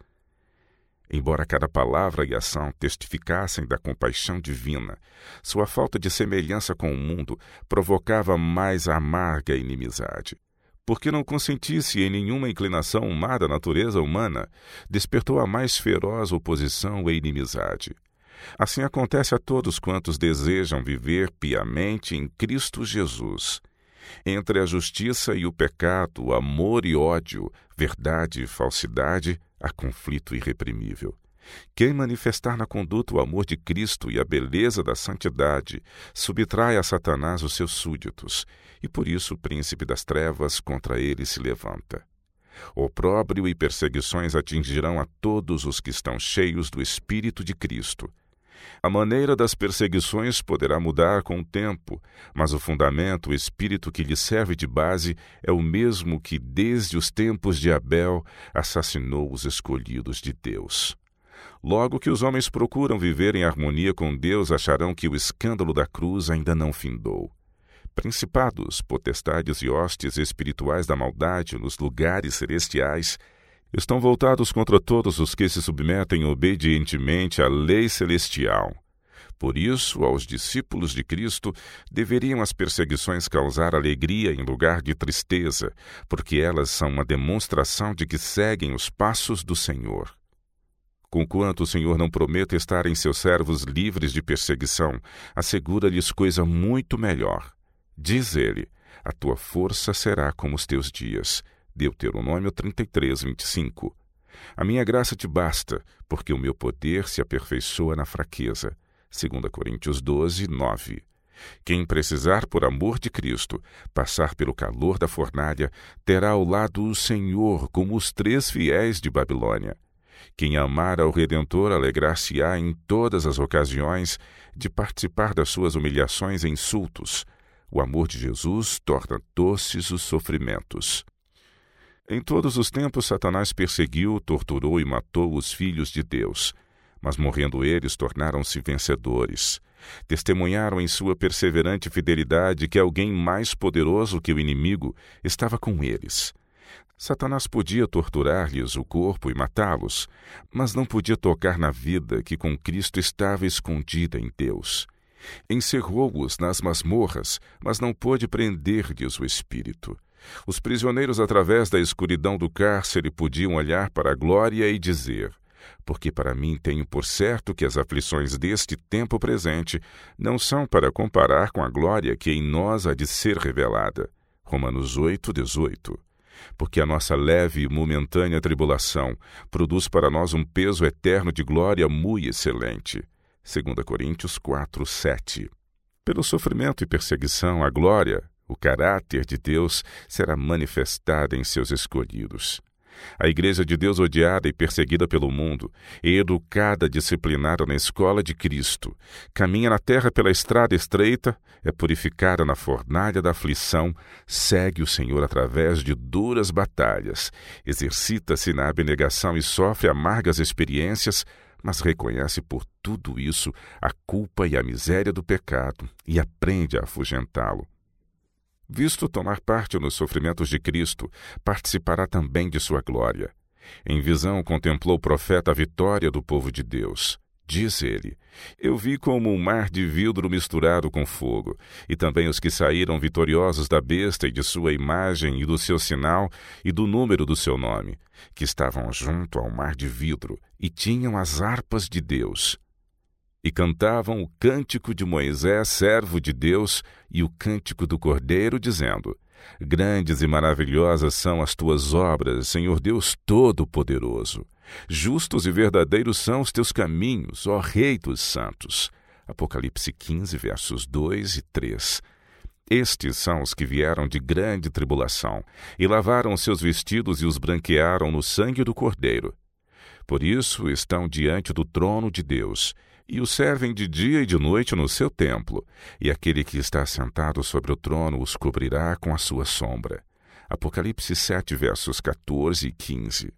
Embora cada palavra e ação testificassem da compaixão divina, sua falta de semelhança com o mundo provocava mais amarga inimizade. Porque não consentisse em nenhuma inclinação má da natureza humana, despertou a mais feroz oposição e inimizade. Assim acontece a todos quantos desejam viver piamente em Cristo Jesus. Entre a justiça e o pecado, amor e ódio, verdade e falsidade, há conflito irreprimível. Quem manifestar na conduta o amor de Cristo e a beleza da santidade, subtrai a Satanás os seus súditos, e por isso o príncipe das trevas contra ele se levanta. Opróbrio e perseguições atingirão a todos os que estão cheios do Espírito de Cristo. A maneira das perseguições poderá mudar com o tempo, mas o fundamento, o espírito que lhe serve de base, é o mesmo que, desde os tempos de Abel, assassinou os escolhidos de Deus. Logo que os homens procuram viver em harmonia com Deus, acharão que o escândalo da cruz ainda não findou. Principados, potestades e hostes espirituais da maldade nos lugares celestiais estão voltados contra todos os que se submetem obedientemente à lei celestial. Por isso, aos discípulos de Cristo, deveriam as perseguições causar alegria em lugar de tristeza, porque elas são uma demonstração de que seguem os passos do Senhor. Conquanto o Senhor não prometa estar em seus servos livres de perseguição, assegura-lhes coisa muito melhor. Diz ele: a tua força será como os teus dias. Deuteronômio 33, 25. A minha graça te basta, porque o meu poder se aperfeiçoa na fraqueza. 2 Coríntios 12, 9. Quem precisar, por amor de Cristo, passar pelo calor da fornalha, terá ao lado o Senhor como os 3 fiéis de Babilônia. Quem amar ao Redentor alegrar-se-á em todas as ocasiões de participar das suas humilhações e insultos. O amor de Jesus torna doces os sofrimentos. Em todos os tempos, Satanás perseguiu, torturou e matou os filhos de Deus. Mas morrendo eles, tornaram-se vencedores. Testemunharam em sua perseverante fidelidade que alguém mais poderoso que o inimigo estava com eles. Satanás podia torturar-lhes o corpo e matá-los, mas não podia tocar na vida que com Cristo estava escondida em Deus. Encerrou-os nas masmorras, mas não pôde prender-lhes o espírito. Os prisioneiros, através da escuridão do cárcere, podiam olhar para a glória e dizer: porque para mim tenho por certo que as aflições deste tempo presente não são para comparar com a glória que em nós há de ser revelada. Romanos 8:18. Porque a nossa leve e momentânea tribulação produz para nós um peso eterno de glória muito excelente. 2 Coríntios 4:7. Pelo sofrimento e perseguição, a glória, o caráter de Deus, será manifestada em seus escolhidos. A Igreja de Deus, odiada e perseguida pelo mundo, e educada, disciplinada na escola de Cristo, caminha na terra pela estrada estreita, é purificada na fornalha da aflição, segue o Senhor através de duras batalhas, exercita-se na abnegação e sofre amargas experiências, mas reconhece por tudo isso a culpa e a miséria do pecado e aprende a afugentá-lo. Visto tomar parte nos sofrimentos de Cristo, participará também de sua glória. Em visão contemplou o profeta a vitória do povo de Deus. Diz ele: eu vi como um mar de vidro misturado com fogo, e também os que saíram vitoriosos da besta e de sua imagem e do seu sinal e do número do seu nome, que estavam junto ao mar de vidro e tinham as harpas de Deus. E cantavam o cântico de Moisés, servo de Deus, e o cântico do Cordeiro, dizendo: grandes e maravilhosas são as tuas obras, Senhor Deus Todo-Poderoso. Justos e verdadeiros são os teus caminhos, ó Rei dos santos. Apocalipse 15, versos 2 e 3. Estes são os que vieram de grande tribulação, e lavaram seus vestidos e os branquearam no sangue do Cordeiro. Por isso estão diante do trono de Deus, e o servem de dia e de noite no seu templo, e aquele que está sentado sobre o trono os cobrirá com a sua sombra. Apocalipse 7, versos 14 e 15.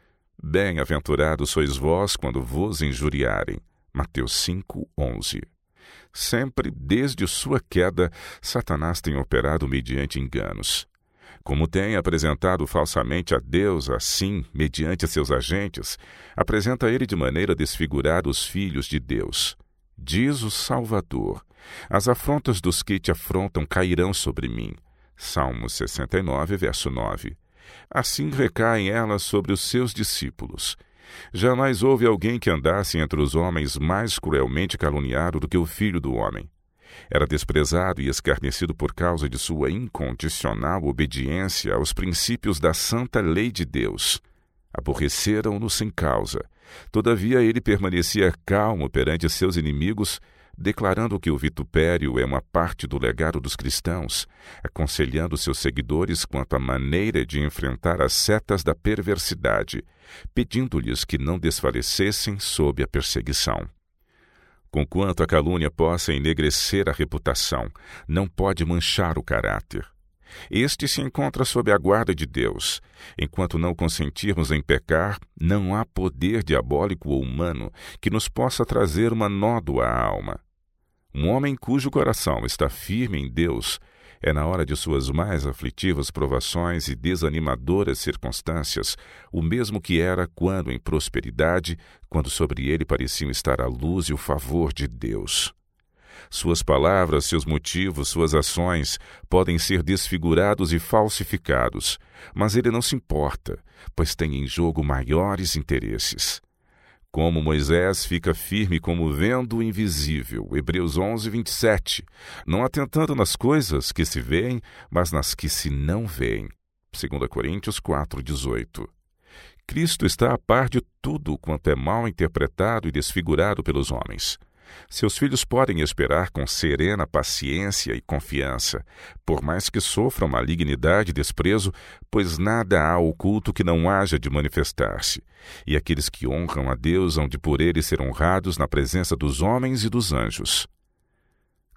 Bem-aventurados sois vós quando vos injuriarem. Mateus 5, 11. Sempre, desde sua queda, Satanás tem operado mediante enganos. Como tem apresentado falsamente a Deus, assim, mediante seus agentes, apresenta ele de maneira desfigurada os filhos de Deus. Diz o Salvador: as afrontas dos que te afrontam cairão sobre mim. Salmo 69, verso 9. Assim recaem elas sobre os seus discípulos. Jamais houve alguém que andasse entre os homens mais cruelmente caluniado do que o Filho do Homem. Era desprezado e escarnecido por causa de sua incondicional obediência aos princípios da santa lei de Deus. Aborreceram-no sem causa. Todavia ele permanecia calmo perante seus inimigos, declarando que o vitupério é uma parte do legado dos cristãos, aconselhando seus seguidores quanto à maneira de enfrentar as setas da perversidade, pedindo-lhes que não desfalecessem sob a perseguição. Conquanto a calúnia possa enegrecer a reputação, não pode manchar o caráter. Este se encontra sob a guarda de Deus. Enquanto não consentirmos em pecar, não há poder diabólico ou humano que nos possa trazer uma nódoa à alma. Um homem cujo coração está firme em Deus é, na hora de suas mais aflitivas provações e desanimadoras circunstâncias, o mesmo que era quando em prosperidade, quando sobre ele pareciam estar a luz e o favor de Deus. Suas palavras, seus motivos, suas ações podem ser desfigurados e falsificados, mas ele não se importa, pois tem em jogo maiores interesses. Como Moisés fica firme como vendo o invisível, Hebreus 11, 27, não atentando nas coisas que se veem, mas nas que se não veem. 2 Coríntios 4, 18. Cristo está a par de tudo quanto é mal interpretado e desfigurado pelos homens. Seus filhos podem esperar com serena paciência e confiança, por mais que sofram malignidade e desprezo, pois nada há oculto que não haja de manifestar-se, e aqueles que honram a Deus hão de por ele ser honrados na presença dos homens e dos anjos.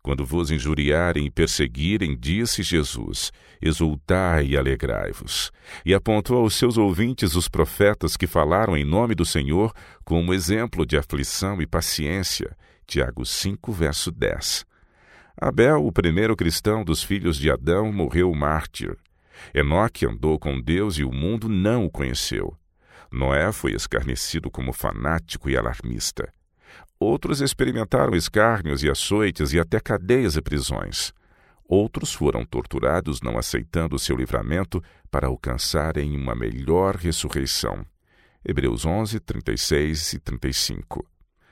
Quando vos injuriarem e perseguirem, disse Jesus, exultai e alegrai-vos. E apontou aos seus ouvintes os profetas que falaram em nome do Senhor como exemplo de aflição e paciência. Tiago 5, verso 10. Abel, o primeiro cristão dos filhos de Adão, morreu mártir. Enoque andou com Deus e o mundo não o conheceu. Noé foi escarnecido como fanático e alarmista. Outros experimentaram escárnios e açoites e até cadeias e prisões. Outros foram torturados não aceitando o seu livramento para alcançarem uma melhor ressurreição. Hebreus 11, 36 e 35.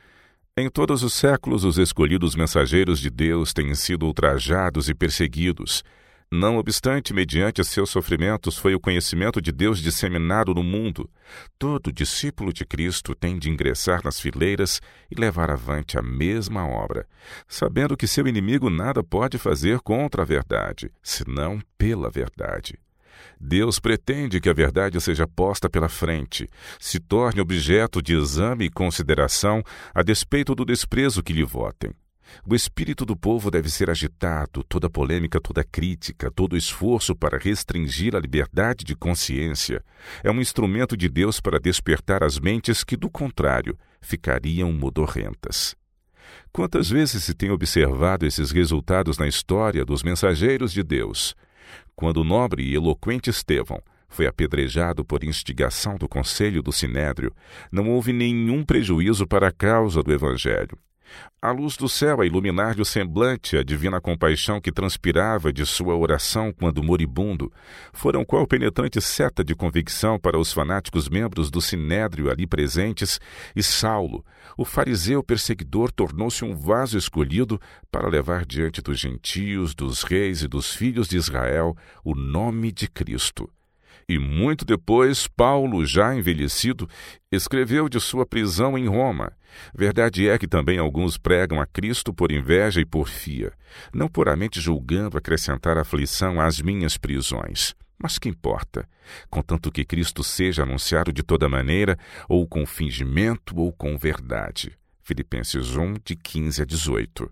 Em todos os séculos, os escolhidos mensageiros de Deus têm sido ultrajados e perseguidos. Não obstante, mediante seus sofrimentos, foi o conhecimento de Deus disseminado no mundo. Todo discípulo de Cristo tem de ingressar nas fileiras e levar avante a mesma obra, sabendo que seu inimigo nada pode fazer contra a verdade, senão pela verdade. Deus pretende que a verdade seja posta pela frente, se torne objeto de exame e consideração, a despeito do desprezo que lhe votem. O espírito do povo deve ser agitado, toda polêmica, toda crítica, todo esforço para restringir a liberdade de consciência é um instrumento de Deus para despertar as mentes que, do contrário, ficariam modorrentas. Quantas vezes se tem observado esses resultados na história dos mensageiros de Deus? Quando o nobre e eloquente Estevão foi apedrejado por instigação do conselho do Sinédrio, não houve nenhum prejuízo para a causa do Evangelho. A luz do céu a iluminar-lhe o semblante, a divina compaixão que transpirava de sua oração quando moribundo, foram qual penetrante seta de convicção para os fanáticos membros do Sinédrio ali presentes, e Saulo, o fariseu perseguidor, tornou-se um vaso escolhido para levar diante dos gentios, dos reis e dos filhos de Israel o nome de Cristo. E muito depois, Paulo, já envelhecido, escreveu de sua prisão em Roma. Verdade é que também alguns pregam a Cristo por inveja e porfia, não puramente julgando acrescentar aflição às minhas prisões. Mas que importa, contanto que Cristo seja anunciado de toda maneira, ou com fingimento ou com verdade. Filipenses 1, de 15 a 18.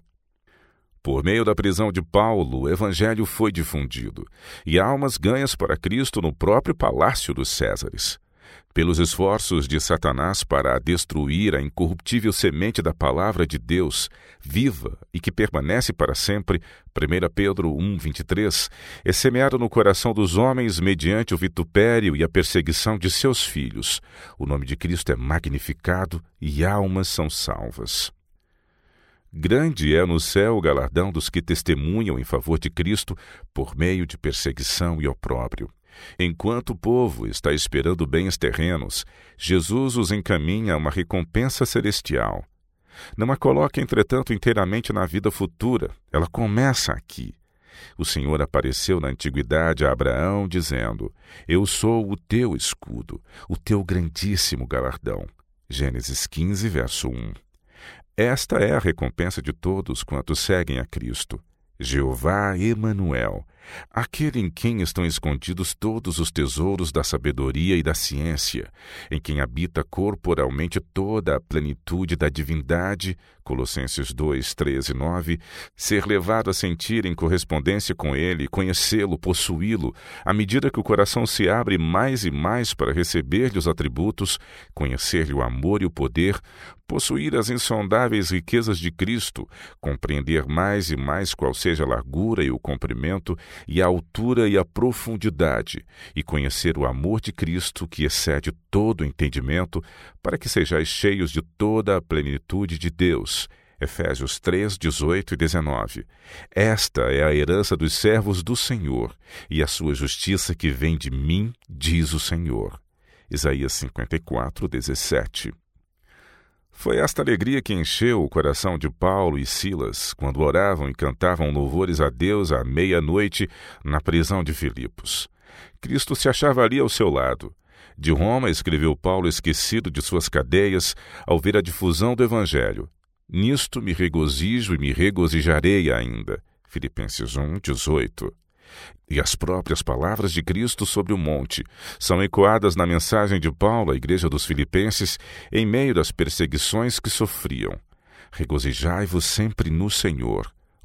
Por meio da prisão de Paulo, o Evangelho foi difundido, e almas ganhas para Cristo no próprio palácio dos Césares. Pelos esforços de Satanás para destruir a incorruptível semente da palavra de Deus, viva e que permanece para sempre, 1 Pedro 1, 23, é semeado no coração dos homens mediante o vitupério e a perseguição de seus filhos. O nome de Cristo é magnificado e almas são salvas. Grande é no céu o galardão dos que testemunham em favor de Cristo por meio de perseguição e opróbrio. Enquanto o povo está esperando bens terrenos, Jesus os encaminha a uma recompensa celestial. Não a coloca, entretanto, inteiramente na vida futura. Ela começa aqui. O Senhor apareceu na antiguidade a Abraão, dizendo: Eu sou o teu escudo, o teu grandíssimo galardão. Gênesis 15, verso 1. Esta é a recompensa de todos quantos seguem a Cristo. Jeová Emanuel, aquele em quem estão escondidos todos os tesouros da sabedoria e da ciência, em quem habita corporalmente toda a plenitude da divindade, Colossenses 2, 13 e 9, ser levado a sentir em correspondência com ele, conhecê-lo, possuí-lo, à medida que o coração se abre mais e mais para receber-lhe os atributos, conhecer-lhe o amor e o poder, possuir as insondáveis riquezas de Cristo, compreender mais e mais qual seja a largura e o comprimento, e a altura e a profundidade, e conhecer o amor de Cristo que excede todo o entendimento, para que sejais cheios de toda a plenitude de Deus. Efésios 3, 18 e 19. Esta é a herança dos servos do Senhor, e a sua justiça que vem de mim, diz o Senhor. Isaías 54, 17. Foi esta alegria que encheu o coração de Paulo e Silas quando oravam e cantavam louvores a Deus à meia-noite na prisão de Filipos. Cristo se achava ali ao seu lado. De Roma, escreveu Paulo, esquecido de suas cadeias, ao ver a difusão do Evangelho. Nisto me regozijo e me regozijarei ainda. Filipenses 1, 18. E as próprias palavras de Cristo sobre o monte são ecoadas na mensagem de Paulo à igreja dos Filipenses em meio das perseguições que sofriam. Regozijai-vos sempre no Senhor.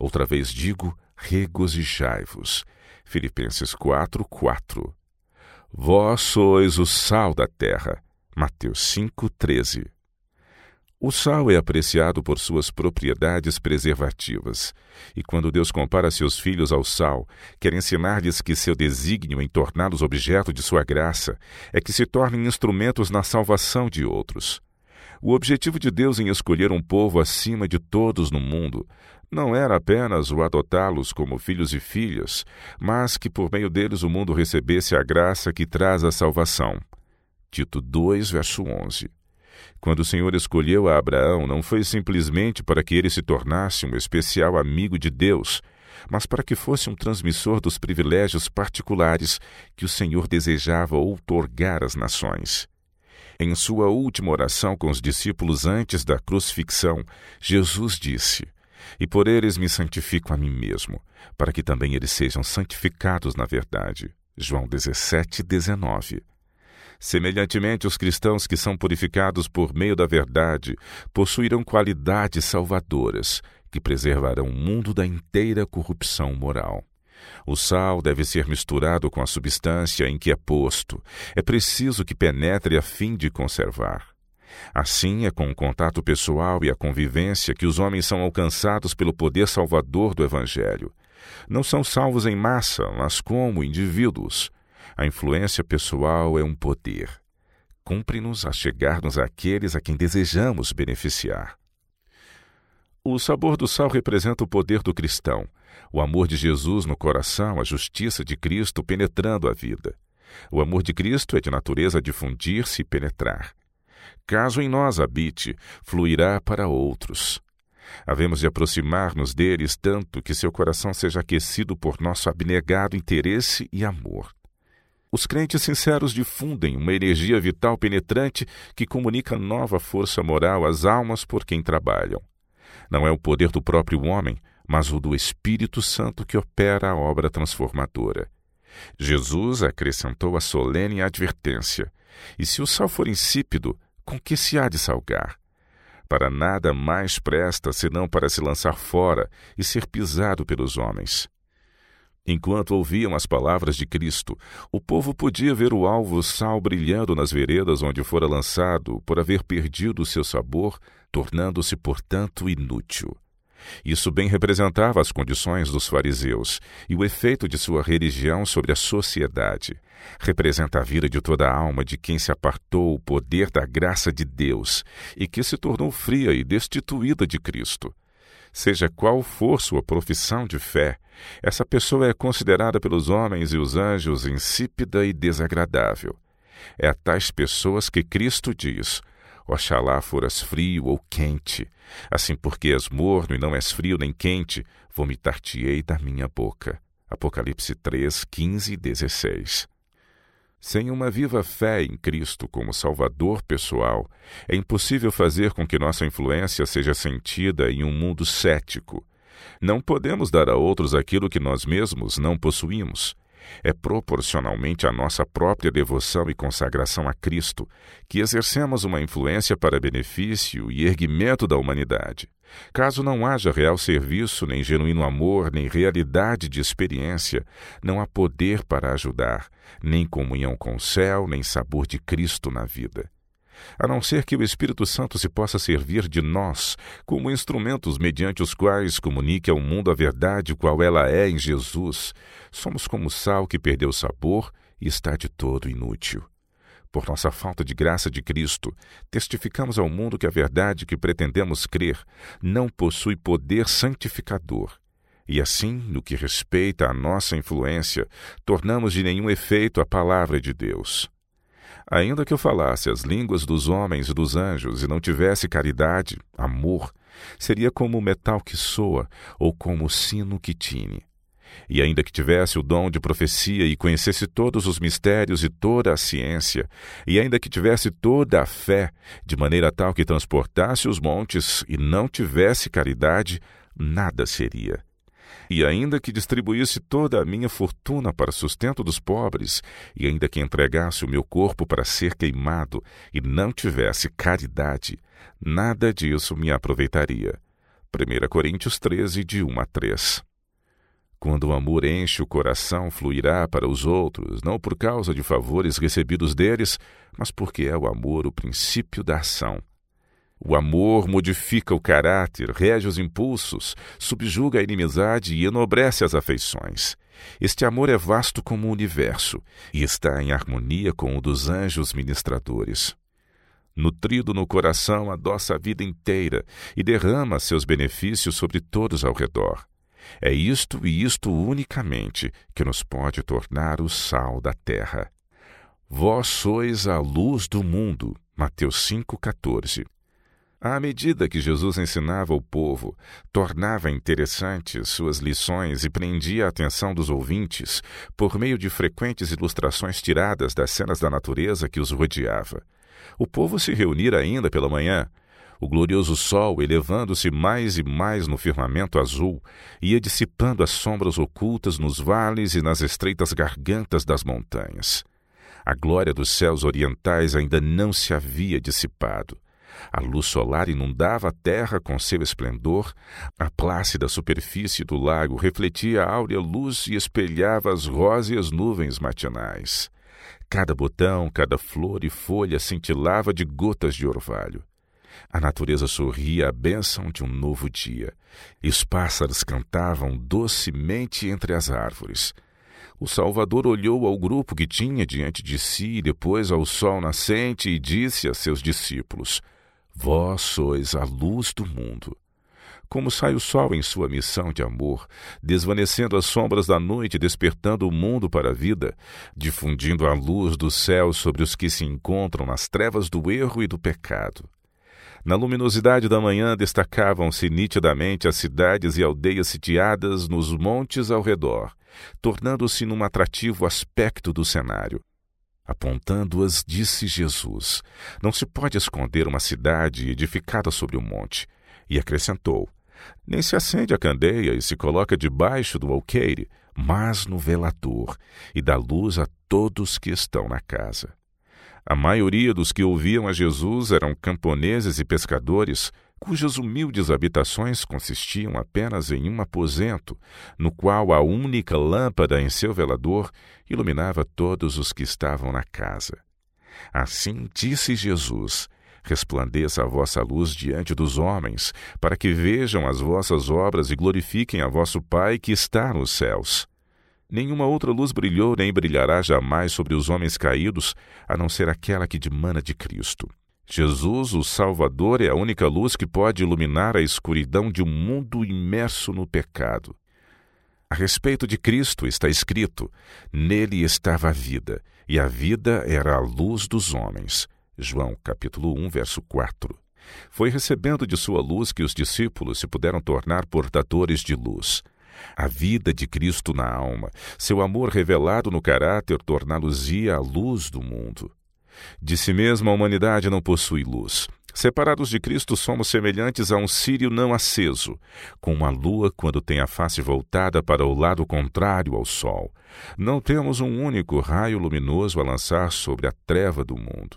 Outra vez digo, regozijai-vos. Filipenses 4:4. Vós sois o sal da terra. Mateus 5:13. O sal é apreciado por suas propriedades preservativas. E quando Deus compara seus filhos ao sal, quer ensinar-lhes que seu desígnio em torná-los objeto de sua graça é que se tornem instrumentos na salvação de outros. O objetivo de Deus em escolher um povo acima de todos no mundo não era apenas o adotá-los como filhos e filhas, mas que por meio deles o mundo recebesse a graça que traz a salvação. Tito 2, verso 11. Quando o Senhor escolheu a Abraão, não foi simplesmente para que ele se tornasse um especial amigo de Deus, mas para que fosse um transmissor dos privilégios particulares que o Senhor desejava outorgar às nações. Em sua última oração com os discípulos antes da crucifixão, Jesus disse: "E por eles me santifico a mim mesmo, para que também eles sejam santificados na verdade." João 17:19. Semelhantemente, os cristãos que são purificados por meio da verdade possuirão qualidades salvadoras que preservarão o mundo da inteira corrupção moral. O sal deve ser misturado com a substância em que é posto. É preciso que penetre a fim de conservar. Assim é com o contato pessoal e a convivência que os homens são alcançados pelo poder salvador do Evangelho. Não são salvos em massa, mas como indivíduos. A influência pessoal é um poder. Cumpre-nos a chegar-nos àqueles a quem desejamos beneficiar. O sabor do sal representa o poder do cristão, o amor de Jesus no coração, a justiça de Cristo penetrando a vida. O amor de Cristo é de natureza a difundir-se e penetrar. Caso em nós habite, fluirá para outros. Havemos de aproximar-nos deles tanto que seu coração seja aquecido por nosso abnegado interesse e amor. Os crentes sinceros difundem uma energia vital penetrante que comunica nova força moral às almas por quem trabalham. Não é o poder do próprio homem, mas o do Espírito Santo que opera a obra transformadora. Jesus acrescentou a solene advertência: "E se o sal for insípido, com que se há de salgar? Para nada mais presta senão para se lançar fora e ser pisado pelos homens." Enquanto ouviam as palavras de Cristo, o povo podia ver o alvo sal brilhando nas veredas onde fora lançado por haver perdido o seu sabor, tornando-se, portanto, inútil. Isso bem representava as condições dos fariseus e o efeito de sua religião sobre a sociedade. Representa a vida de toda a alma de quem se apartou o poder da graça de Deus e que se tornou fria e destituída de Cristo. Seja qual for sua profissão de fé, essa pessoa é considerada pelos homens e os anjos insípida e desagradável. É a tais pessoas que Cristo diz: "Oxalá foras frio ou quente, assim porque és morno e não és frio nem quente, vomitar-te-ei da minha boca." Apocalipse 3, 15 e 16. Sem uma viva fé em Cristo como Salvador pessoal, é impossível fazer com que nossa influência seja sentida em um mundo cético. Não podemos dar a outros aquilo que nós mesmos não possuímos. É proporcionalmente à nossa própria devoção e consagração a Cristo que exercemos uma influência para benefício e erguimento da humanidade. Caso não haja real serviço, nem genuíno amor, nem realidade de experiência, não há poder para ajudar, nem comunhão com o céu, nem sabor de Cristo na vida. A não ser que o Espírito Santo se possa servir de nós como instrumentos mediante os quais comunique ao mundo a verdade qual ela é em Jesus, somos como sal que perdeu o sabor e está de todo inútil. Por nossa falta de graça de Cristo, testificamos ao mundo que a verdade que pretendemos crer não possui poder santificador. E assim, no que respeita à nossa influência, tornamos de nenhum efeito a palavra de Deus. Ainda que eu falasse as línguas dos homens e dos anjos e não tivesse caridade, amor, seria como o metal que soa ou como o sino que tine. E ainda que tivesse o dom de profecia e conhecesse todos os mistérios e toda a ciência, e ainda que tivesse toda a fé, de maneira tal que transportasse os montes e não tivesse caridade, nada seria. E ainda que distribuísse toda a minha fortuna para sustento dos pobres, e ainda que entregasse o meu corpo para ser queimado, e não tivesse caridade, nada disso me aproveitaria. 1 Coríntios 13, de 1 a 3. Quando o amor enche o coração, fluirá para os outros, não por causa de favores recebidos deles, mas porque é o amor o princípio da ação. O amor modifica o caráter, rege os impulsos, subjuga a inimizade e enobrece as afeições. Este amor é vasto como o universo e está em harmonia com o dos anjos ministradores. Nutrido no coração, adoça a vida inteira e derrama seus benefícios sobre todos ao redor. É isto e isto unicamente que nos pode tornar o sal da terra. Vós sois a luz do mundo. Mateus 5,14. À medida que Jesus ensinava o povo, tornava interessantes suas lições e prendia a atenção dos ouvintes por meio de frequentes ilustrações tiradas das cenas da natureza que os rodeava. O povo se reunira ainda pela manhã. O glorioso sol, elevando-se mais e mais no firmamento azul, ia dissipando as sombras ocultas nos vales e nas estreitas gargantas das montanhas. A glória dos céus orientais ainda não se havia dissipado. A luz solar inundava a terra com seu esplendor, a plácida superfície do lago refletia a áurea luz e espelhava as róseas nuvens matinais. Cada botão, cada flor e folha cintilava de gotas de orvalho. A natureza sorria à bênção de um novo dia, e os pássaros cantavam docemente entre as árvores. O Salvador olhou ao grupo que tinha diante de si e depois ao sol nascente e disse a seus discípulos: Vós sois a luz do mundo. Como sai o sol em sua missão de amor, desvanecendo as sombras da noite, despertando o mundo para a vida, difundindo a luz do céu sobre os que se encontram nas trevas do erro e do pecado. Na luminosidade da manhã destacavam-se nitidamente as cidades e aldeias sitiadas nos montes ao redor, tornando-se num atrativo aspecto do cenário. Apontando-as, disse Jesus: Não se pode esconder uma cidade edificada sobre um monte. E acrescentou: Nem se acende a candeia e se coloca debaixo do alqueire, mas no velador, e dá luz a todos que estão na casa. A maioria dos que ouviam a Jesus eram camponeses e pescadores, cujas humildes habitações consistiam apenas em um aposento, no qual a única lâmpada em seu velador iluminava todos os que estavam na casa. Assim disse Jesus: Resplandeça a vossa luz diante dos homens, para que vejam as vossas obras e glorifiquem a vosso Pai que está nos céus. Nenhuma outra luz brilhou nem brilhará jamais sobre os homens caídos, a não ser aquela que dimana de Cristo. Jesus, o Salvador, é a única luz que pode iluminar a escuridão de um mundo imerso no pecado. A respeito de Cristo está escrito: Nele estava a vida, e a vida era a luz dos homens. João, capítulo 1, verso 4. Foi recebendo de sua luz que os discípulos se puderam tornar portadores de luz. A vida de Cristo na alma, seu amor revelado no caráter, torná-los-ia a luz do mundo. De si mesma a humanidade não possui luz. Separados de Cristo, somos semelhantes a um círio não aceso, como a lua quando tem a face voltada para o lado contrário ao sol. Não temos um único raio luminoso a lançar sobre a treva do mundo.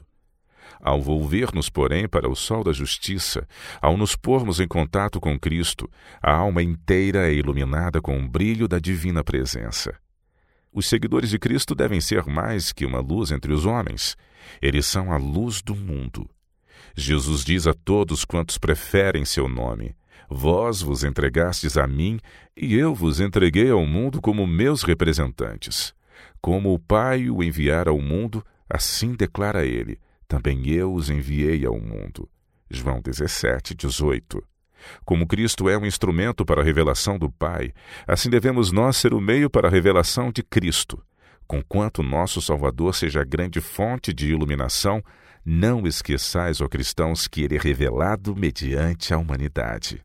Ao volver-nos, porém, para o sol da justiça, ao nos pormos em contato com Cristo, a alma inteira é iluminada com o brilho da divina presença. Os seguidores de Cristo devem ser mais que uma luz entre os homens. Eles são a luz do mundo. Jesus diz a todos quantos preferem seu nome: Vós vos entregastes a mim, e eu vos entreguei ao mundo como meus representantes. Como o Pai o enviara ao mundo, assim declara ele: Também eu os enviei ao mundo. João 17, 18. Como Cristo é um instrumento para a revelação do Pai, assim devemos nós ser o meio para a revelação de Cristo. Conquanto nosso Salvador seja a grande fonte de iluminação, não esqueçais, ó cristãos, que ele é revelado mediante a humanidade.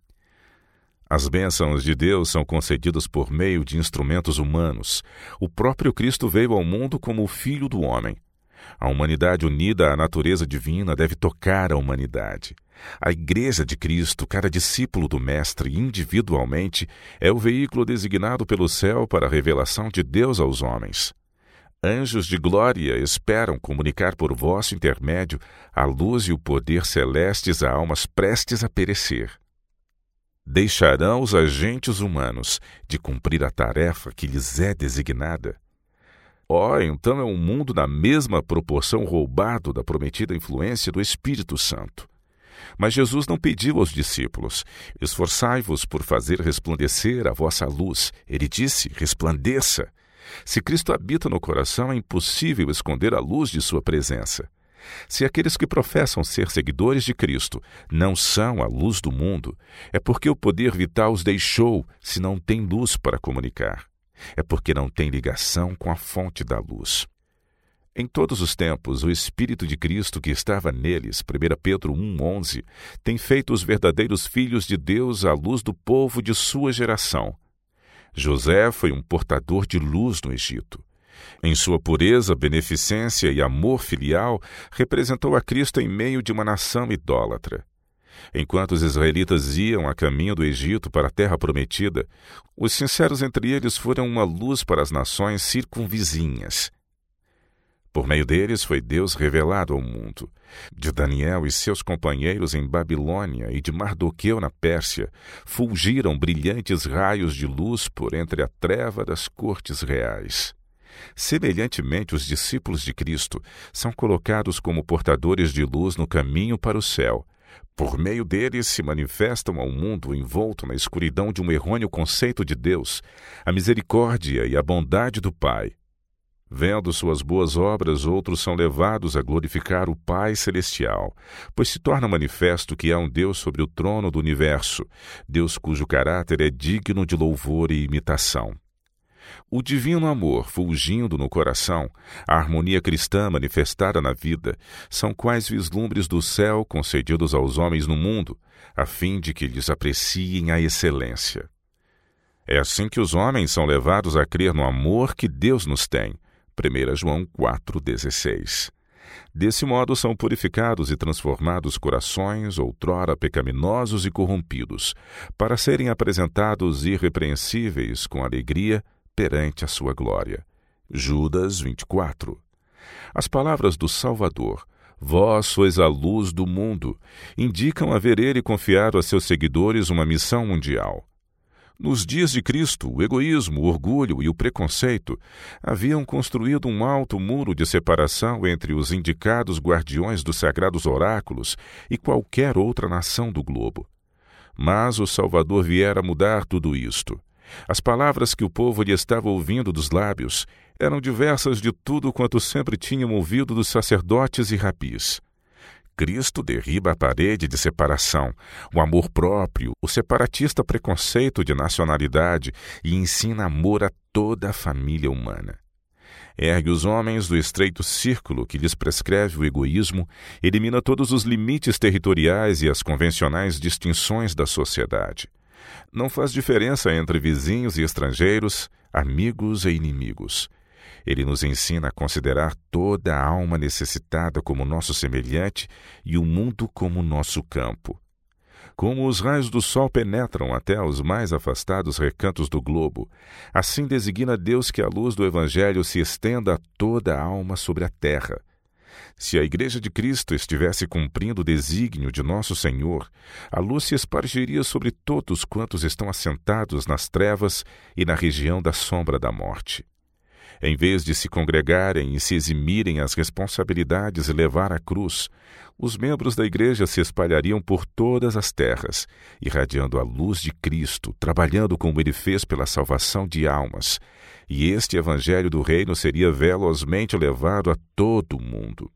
As bênçãos de Deus são concedidas por meio de instrumentos humanos. O próprio Cristo veio ao mundo como o Filho do Homem. A humanidade unida à natureza divina deve tocar a humanidade. A Igreja de Cristo, cada discípulo do Mestre individualmente, é o veículo designado pelo céu para a revelação de Deus aos homens. Anjos de glória esperam comunicar por vosso intermédio a luz e o poder celestes a almas prestes a perecer. Deixarão os agentes humanos de cumprir a tarefa que lhes é designada? Então é um mundo na mesma proporção roubado da prometida influência do Espírito Santo. Mas Jesus não pediu aos discípulos: esforçai-vos por fazer resplandecer a vossa luz. Ele disse: resplandeça. Se Cristo habita no coração, é impossível esconder a luz de sua presença. Se aqueles que professam ser seguidores de Cristo não são a luz do mundo, é porque o poder vital os deixou se não tem luz para comunicar. É porque não tem ligação com a fonte da luz. Em todos os tempos, o Espírito de Cristo que estava neles, 1 Pedro 1,11, tem feito os verdadeiros filhos de Deus à luz do povo de sua geração. José foi um portador de luz no Egito. Em sua pureza, beneficência e amor filial, representou a Cristo em meio de uma nação idólatra. Enquanto os israelitas iam a caminho do Egito para a terra prometida, os sinceros entre eles foram uma luz para as nações circunvizinhas. Por meio deles foi Deus revelado ao mundo. De Daniel e seus companheiros em Babilônia e de Mardoqueu na Pérsia, fulgiram brilhantes raios de luz por entre a treva das cortes reais. Semelhantemente, os discípulos de Cristo são colocados como portadores de luz no caminho para o céu. Por meio deles se manifestam ao mundo envolto na escuridão de um errôneo conceito de Deus, a misericórdia e a bondade do Pai. Vendo suas boas obras, outros são levados a glorificar o Pai Celestial, pois se torna manifesto que há um Deus sobre o trono do universo, Deus cujo caráter é digno de louvor e imitação. O divino amor fulgindo no coração, a harmonia cristã manifestada na vida, são quais vislumbres do céu concedidos aos homens no mundo, a fim de que lhes apreciem a excelência. É assim que os homens são levados a crer no amor que Deus nos tem. 1 João 4,16. Desse modo são purificados e transformados corações, outrora pecaminosos e corrompidos, para serem apresentados irrepreensíveis com alegria perante a sua glória. Judas 24. As palavras do Salvador, vós sois a luz do mundo, indicam haver ele confiado a seus seguidores uma missão mundial. Nos dias de Cristo, o egoísmo, o orgulho e o preconceito haviam construído um alto muro de separação entre os indicados guardiões dos sagrados oráculos e qualquer outra nação do globo. Mas o Salvador viera mudar tudo isto. As palavras que o povo lhe estava ouvindo dos lábios eram diversas de tudo quanto sempre tinham ouvido dos sacerdotes e rabis. Cristo derriba a parede de separação, o amor próprio, o separatista preconceito de nacionalidade e ensina amor a toda a família humana. Ergue os homens do estreito círculo que lhes prescreve o egoísmo, elimina todos os limites territoriais e as convencionais distinções da sociedade. Não faz diferença entre vizinhos e estrangeiros, amigos e inimigos. Ele nos ensina a considerar toda a alma necessitada como nosso semelhante e o mundo como nosso campo. Como os raios do sol penetram até os mais afastados recantos do globo, assim designa Deus que a luz do Evangelho se estenda a toda a alma sobre a terra. Se a Igreja de Cristo estivesse cumprindo o desígnio de nosso Senhor, a luz se espargiria sobre todos quantos estão assentados nas trevas e na região da sombra da morte. Em vez de se congregarem e se eximirem às responsabilidades e levar a cruz, os membros da Igreja se espalhariam por todas as terras, irradiando a luz de Cristo, trabalhando como ele fez pela salvação de almas, e este Evangelho do Reino seria velozmente levado a todo o mundo.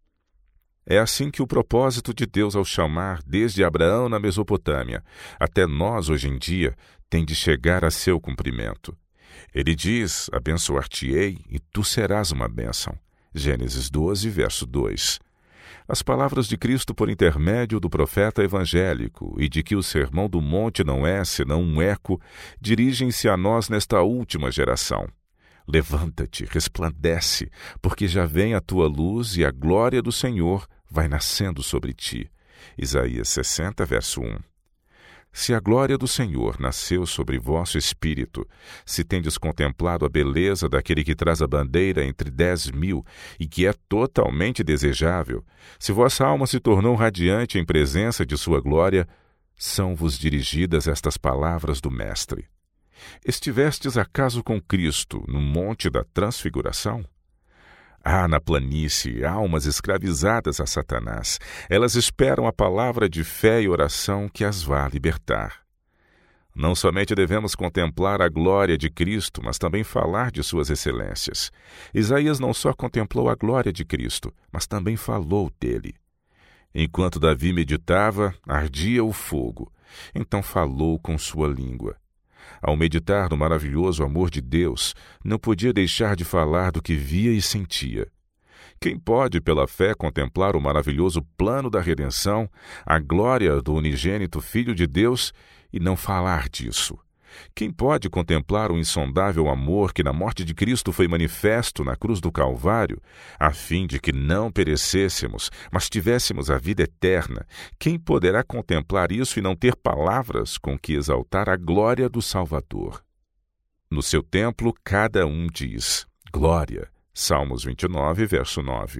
É assim que o propósito de Deus ao chamar desde Abraão na Mesopotâmia até nós hoje em dia tem de chegar a seu cumprimento. Ele diz, abençoar-te-ei e tu serás uma bênção. Gênesis 12, verso 2. As palavras de Cristo por intermédio do profeta evangélico e de que o Sermão do Monte não é senão um eco, dirigem-se a nós nesta última geração. Levanta-te, resplandece, porque já vem a tua luz e a glória do Senhor vai nascendo sobre ti. Isaías 60, verso 1. Se a glória do Senhor nasceu sobre vosso espírito, se tendes contemplado a beleza daquele que traz a bandeira entre 10.000 e que é totalmente desejável, se vossa alma se tornou radiante em presença de sua glória, São-vos dirigidas estas palavras do Mestre: estivestes acaso com Cristo no monte da transfiguração? Há na planície almas escravizadas a Satanás. Elas esperam a palavra de fé e oração que as vá libertar. Não somente devemos contemplar a glória de Cristo, mas também falar de suas excelências. Isaías não só contemplou a glória de Cristo, mas também falou dele. Enquanto Davi meditava, ardia o fogo. Então falou com sua língua. Ao meditar no maravilhoso amor de Deus, não podia deixar de falar do que via e sentia. Quem pode, pela fé, contemplar o maravilhoso plano da redenção, a glória do unigênito Filho de Deus, e não falar disso? Quem pode contemplar o insondável amor que na morte de Cristo foi manifesto na cruz do Calvário, a fim de que não perecêssemos, mas tivéssemos a vida eterna? Quem poderá contemplar isso e não ter palavras com que exaltar a glória do Salvador? No seu templo, cada um diz: glória. Salmos 29, verso 9.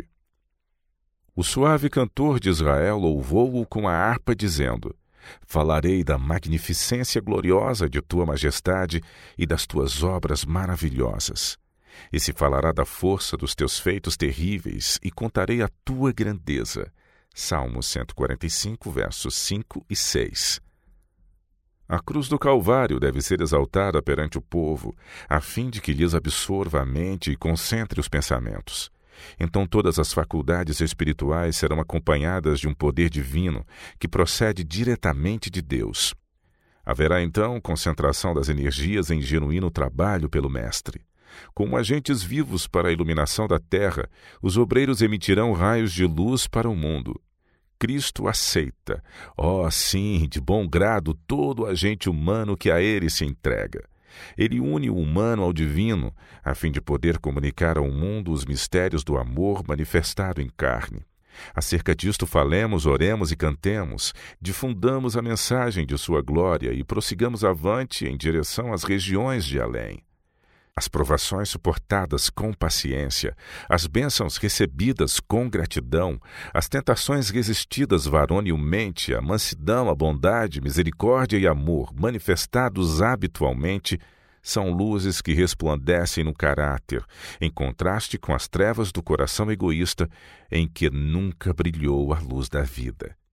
O suave cantor de Israel louvou-o com a harpa, dizendo: falarei da magnificência gloriosa de tua majestade e das tuas obras maravilhosas. E se falará da força dos teus feitos terríveis, e contarei a tua grandeza. Salmos 145, versos 5 e 6. A cruz do Calvário deve ser exaltada perante o povo, a fim de que lhes absorva a mente e concentre os pensamentos. Então todas as faculdades espirituais serão acompanhadas de um poder divino que procede diretamente de Deus. Haverá então concentração das energias em genuíno trabalho pelo Mestre. Como agentes vivos para a iluminação da terra, os obreiros emitirão raios de luz para o mundo. Cristo aceita, sim, de bom grado, todo agente humano que a ele se entrega. Ele une o humano ao divino, a fim de poder comunicar ao mundo os mistérios do amor manifestado em carne. Acerca disto falemos, oremos e cantemos, difundamos a mensagem de sua glória e prossigamos avante em direção às regiões de além. As provações suportadas com paciência, as bênçãos recebidas com gratidão, as tentações resistidas varonilmente, a mansidão, a bondade, misericórdia e amor manifestados habitualmente, são luzes que resplandecem no caráter, em contraste com as trevas do coração egoísta em que nunca brilhou a luz da vida.